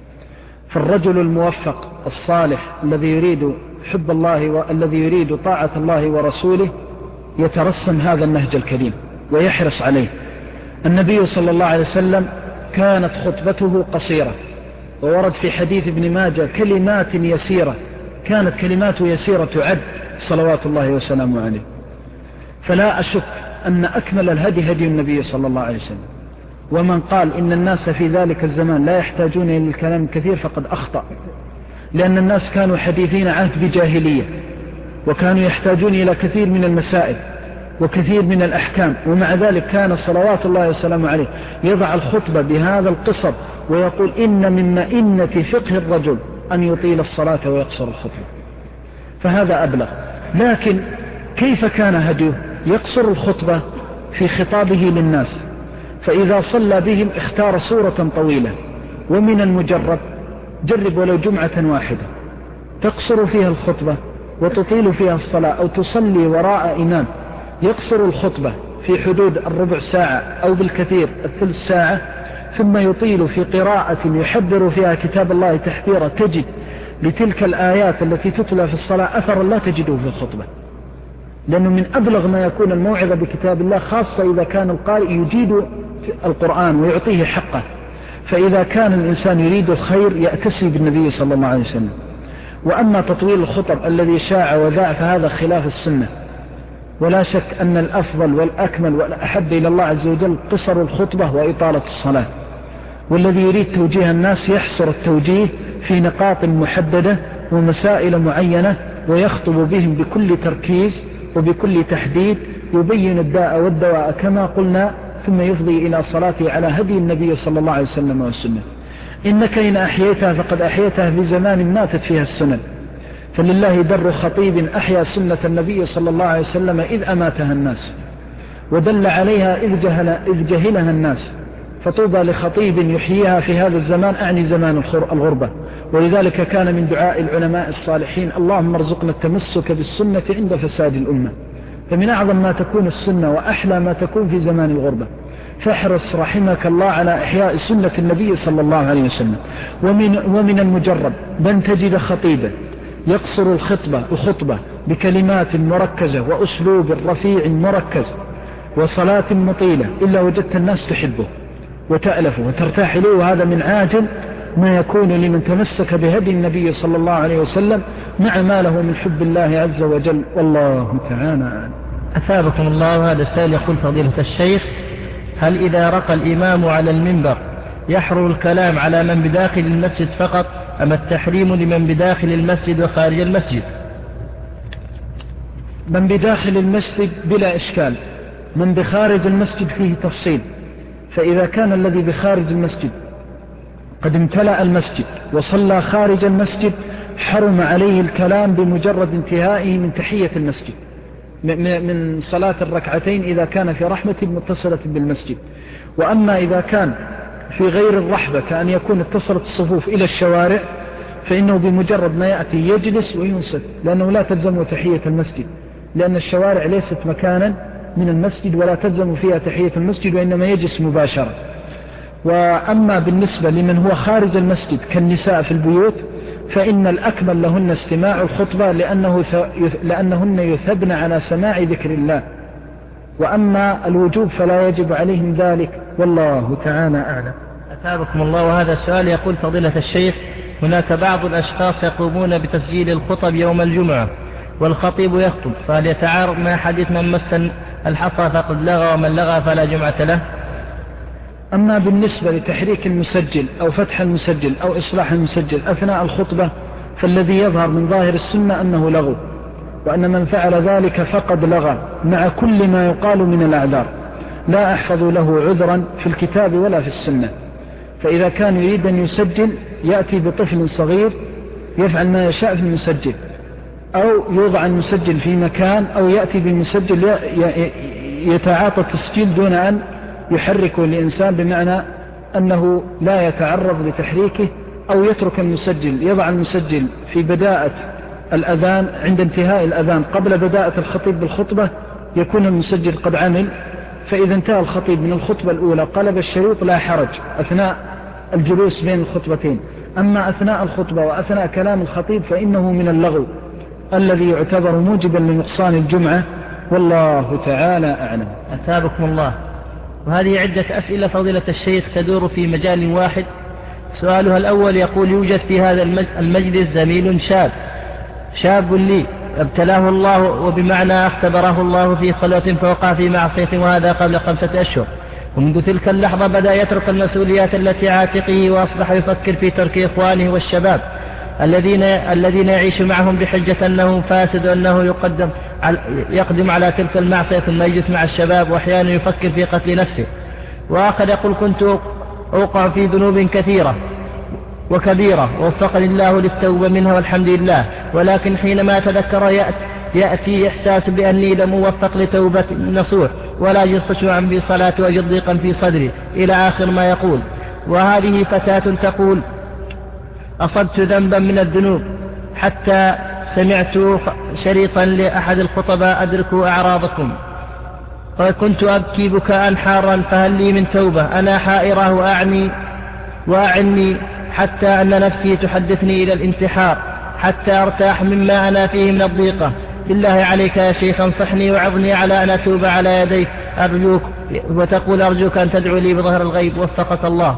فالرجل الموفق الصالح الذي يريد حب الله والذي يريد طاعة الله ورسوله يترسم هذا النهج الكريم ويحرص عليه. النبي صلى الله عليه وسلم كانت خطبته قصيرة، وورد في حديث ابن ماجه كلمات يسيرة، كانت كلماته يسيرة تعد صلوات الله وسلامه عليه. فلا أشك أن أكمل الهدي هدي النبي صلى الله عليه وسلم. ومن قال إن الناس في ذلك الزمان لا يحتاجون إلى الكلام الكثير فقد أخطأ، لأن الناس كانوا حديثين عهد بجاهلية، وكانوا يحتاجون إلى كثير من المسائل وكثير من الأحكام، ومع ذلك كان صلوات الله وسلامه عليه يضع الخطبة بهذا القصر ويقول إن من مئنة فقه الرجل أن يطيل الصلاة ويقصر الخطبة. فهذا أبلغ. لكن كيف كان هديه؟ يقصر الخطبة في خطابه للناس، فإذا صلى بهم اختار سورة طويلة، ومن المجرب جرب ولو جمعة واحدة تقصر فيها الخطبة وتطيل فيها الصلاة، أو تصلي وراء إمام يقصر الخطبة في حدود الربع ساعة أو بالكثير الثلث ساعة، ثم يطيل في قراءة يحذر فيها كتاب الله تحذيرا، تجد لتلك الآيات التي تتلى في الصلاة أثرا لا تجده في الخطبة، لأنه من أبلغ ما يكون الموعظة بكتاب الله، خاصة إذا كان القارئ يجيد القرآن ويعطيه حقه. فإذا كان الإنسان يريد الخير يأتسي بالنبي صلى الله عليه وسلم. وأما تطويل الخطب الذي شاع وذاع فهذا خلاف السنة، ولا شك أن الأفضل والأكمل والأحب إلى الله عز وجل قصر الخطبة وإطالة الصلاة. والذي يريد توجيه الناس يحصر التوجيه في نقاط محددة ومسائل معينة، ويخطب بهم بكل تركيز وبكل تحديد، يبين الداء والدواء كما قلنا، ثم يفضي إلى صلاته على هدي النبي صلى الله عليه وسلم والسنة. إنك إن أحييتها فقد أحييتها في زمان ماتت فيها السنن، فلله در خطيب أحيا سنة النبي صلى الله عليه وسلم إذ أماتها الناس، ودل عليها إذ, جهل إذ جهلها الناس. فطوبى لخطيب يحييها في هذا الزمان، أعني زمان الغربة. ولذلك كان من دعاء العلماء الصالحين اللهم ارزقنا التمسك بالسنة عند فساد الأمة. فمن أعظم ما تكون السنة وأحلى ما تكون في زمان الغربة، فاحرص رحمك الله على إحياء سنة النبي صلى الله عليه وسلم. ومن, ومن المجرب بأن تجد خطيبا يقصر الخطبة الخطبة بكلمات مركزة وأسلوب رفيع مركز وصلاة مطيلة، إلا وجدت الناس تحبه وتألفه وترتاح له. وهذا من عاجل ما يكون لمن تمسك بهدي النبي صلى الله عليه وسلم مع ما له من حب الله عز وجل. والله تعالى. أثابكم الله. هذا السائل يقول فضيلة الشيخ، هل إذا رقى الإمام على المنبر يحرم الكلام على من بداخل المسجد فقط، أم التحريم لمن بداخل المسجد وخارج المسجد؟ من بداخل المسجد بلا إشكال، من بخارج المسجد فيه تفصيل. فإذا كان الذي بخارج المسجد قد امتلأ المسجد وصلى خارج المسجد حرم عليه الكلام بمجرد انتهائه من تحية المسجد، من صلاة الركعتين إذا كان في رحمة متصلة بالمسجد. وأما إذا كان في غير الرحبة كأن يكون اتصلت الصفوف إلى الشوارع، فإنه بمجرد ما يأتي يجلس وينصت، لأنه لا تلزم تحية المسجد، لأن الشوارع ليست مكانا من المسجد ولا تلزم فيها تحية المسجد، وإنما يجلس مباشرة. وأما بالنسبة لمن هو خارج المسجد كالنساء في البيوت، فإن الأكمل لهن استماع الخطبة، لأنه لأنهن يثبن على سماع ذكر الله. وأما الوجوب فلا يجب عليهم ذلك، والله تعالى أعلم. أثابكم الله. وهذا السؤال يقول فضيلة الشيخ، هناك بعض الأشخاص يقومون بتسجيل الخطب يوم الجمعة والخطيب يخطب، فهل يتعارض مع حديث من مس الحصى فقد لغى ومن لغى فلا جمعة له؟ أما بالنسبة لتحريك المسجل أو فتح المسجل أو إصلاح المسجل أثناء الخطبة، فالذي يظهر من ظاهر السنة أنه لغو، وأن من فعل ذلك فقد لغى مع كل ما يقال من الأعذار، لا أحفظ له عذرا في الكتاب ولا في السنة. فإذا كان يريد أن يسجل يأتي بطفل صغير يفعل ما يشاء في المسجل، أو يوضع المسجل في مكان، أو يأتي بمسجل يتعاطى التسجيل دون أن يحركه الإنسان، بمعنى أنه لا يتعرض لتحريكه، أو يترك المسجل، يضع المسجل في بداءة الأذان عند انتهاء الأذان قبل بداءة الخطيب بالخطبة يكون المسجل قد عمل، فإذا انتهى الخطيب من الخطبة الأولى قلب الشريط لا حرج أثناء الجلوس بين الخطبتين. أما أثناء الخطبة وأثناء كلام الخطيب فإنه من اللغو الذي يعتبر موجبا لنقصان الجمعة، والله تعالى أعلم. أثابكم الله. وهذه عدة أسئلة فضيلة الشيخ تدور في مجال واحد. سؤالها الأول يقول: يوجد في هذا المجلس زميل شاب شاب لي ابتلاه الله، وبمعنى اختبره الله في خلوة فوقع في معصية، وهذا قبل خمسة أشهر، ومنذ تلك اللحظة بدأ يترك المسؤوليات التي عاتقه، وأصبح يفكر في ترك إخوانه والشباب الذين الذين يعيش معهم بحجة أنه فاسد، وأنه يقدم يقدم على تلك المعصية ثم يجلس مع الشباب، وأحيانا يفكر في قتل نفسه. وآخر يقول: كنت أوقع في ذنوب كثيرة وكبيرة ووفقني الله للتوبة منها والحمد لله، ولكن حينما أتذكر يأتي إحساس بأني لم أوفق لتوبة نصوح، ولا أجد خشوعا في صلاتي وأجد ضيقا في صدري، إلى آخر ما يقول. وهذه فتاة تقول: أصبت ذنبا من الذنوب حتى سمعت شريطا لأحد الخطباء: أدركوا أعراضكم، وكنت أبكي بكاء حارا، فهل لي من توبة؟ أنا حائرة وأعني وأعني حتى أن نفسي تحدثني إلى الانتحار حتى أرتاح مما أنا فيه من الضيقة. بالله عليك يا شيخ انصحني وعظني على أن أتوب على يديك أرجوك. وتقول: أرجوك أن تدعو لي بظهر الغيب وفقك الله.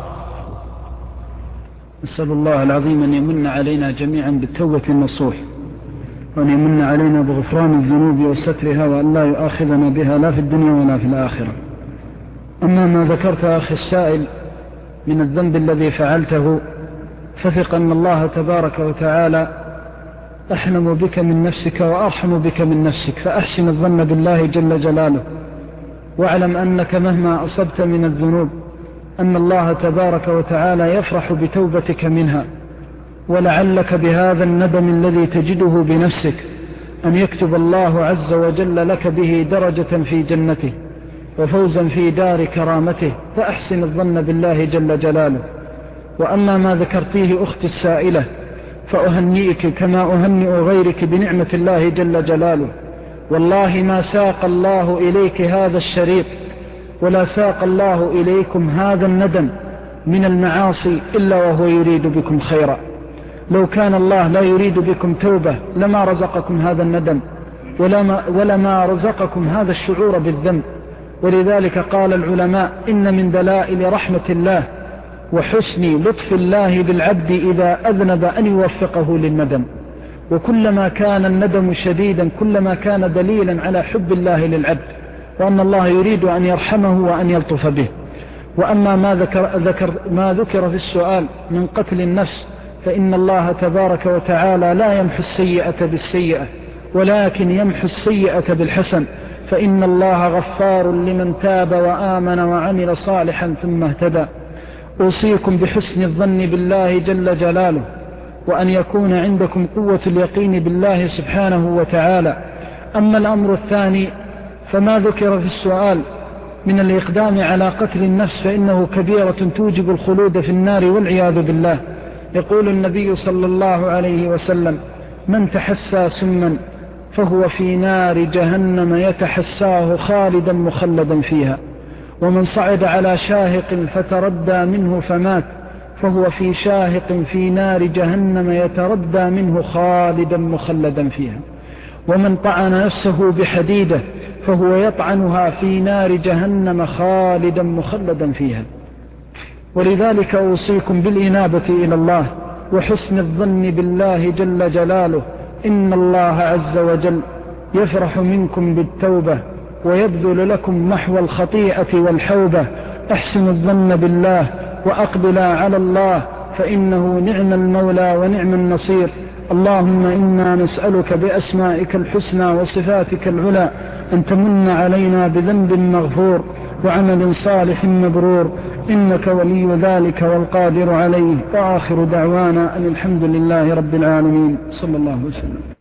نسأل الله العظيم أن يمن علينا جميعا بالتوبة النصوح، وأن يمن علينا بغفران الذنوب وسترها، وأن لا يؤاخذنا بها لا في الدنيا ولا في الآخرة. أما ما ذكرت أخي السائل من الذنب الذي فعلته، فثق أن الله تبارك وتعالى أحلم بك من نفسك وأرحم بك من نفسك، فأحسن الظن بالله جل جلاله، واعلم أنك مهما أصبت من الذنوب أن الله تبارك وتعالى يفرح بتوبتك منها، ولعلك بهذا الندم الذي تجده بنفسك أن يكتب الله عز وجل لك به درجة في جنته وفوزا في دار كرامته، فأحسن الظن بالله جل جلاله. وأما ما ذكرتيه أختي السائلة فأهنئك كما أهنئ غيرك بنعمة الله جل جلاله. والله ما ساق الله إليك هذا الشريط ولا ساق الله إليكم هذا الندم من المعاصي إلا وهو يريد بكم خيرا. لو كان الله لا يريد بكم توبة لما رزقكم هذا الندم ولما, ولما رزقكم هذا الشعور بالذنب. ولذلك قال العلماء: إن من دلائل رحمة الله وحسن لطف الله بالعبد إذا أذنب أن يوفقه للندم. وكلما كان الندم شديدا كلما كان دليلا على حب الله للعبد، وأن الله يريد أن يرحمه وأن يلطف به. وأما ما ذكر, ذكر ما ذكر في السؤال من قتل النفس، فإن الله تبارك وتعالى لا يمحو السيئة بالسيئة ولكن يمحو السيئة بالحسن، فإن الله غفار لمن تاب وآمن وعمل صالحا ثم اهتدى. أوصيكم بحسن الظن بالله جل جلاله، وأن يكون عندكم قوة اليقين بالله سبحانه وتعالى. أما الأمر الثاني فما ذكر في السؤال من الإقدام على قتل النفس فإنه كبيرة توجب الخلود في النار والعياذ بالله. يقول النبي صلى الله عليه وسلم: من تحسى سما فهو في نار جهنم يتحساه خالدا مخلدا فيها، ومن صعد على شاهق فتردى منه فمات فهو في شاهق في نار جهنم يتردى منه خالدا مخلدا فيها، ومن طعن نفسه بحديدة فهو يطعنها في نار جهنم خالدا مخلدا فيها. ولذلك أوصيكم بالإنابة إلى الله وحسن الظن بالله جل جلاله. إن الله عز وجل يفرح منكم بالتوبة ويبذل لكم محو الخطيئة والحوبة. احسنوا الظن بالله وأقبلا على الله، فإنه نعم المولى ونعم النصير. اللهم إنا نسألك بأسمائك الحسنى وصفاتك العلى أن تمن علينا بذنب مغفور وعمل صالح مبرور، إنك ولي ذلك والقادر عليه. وآخر دعوانا أن الحمد لله رب العالمين، صلى الله وسلم.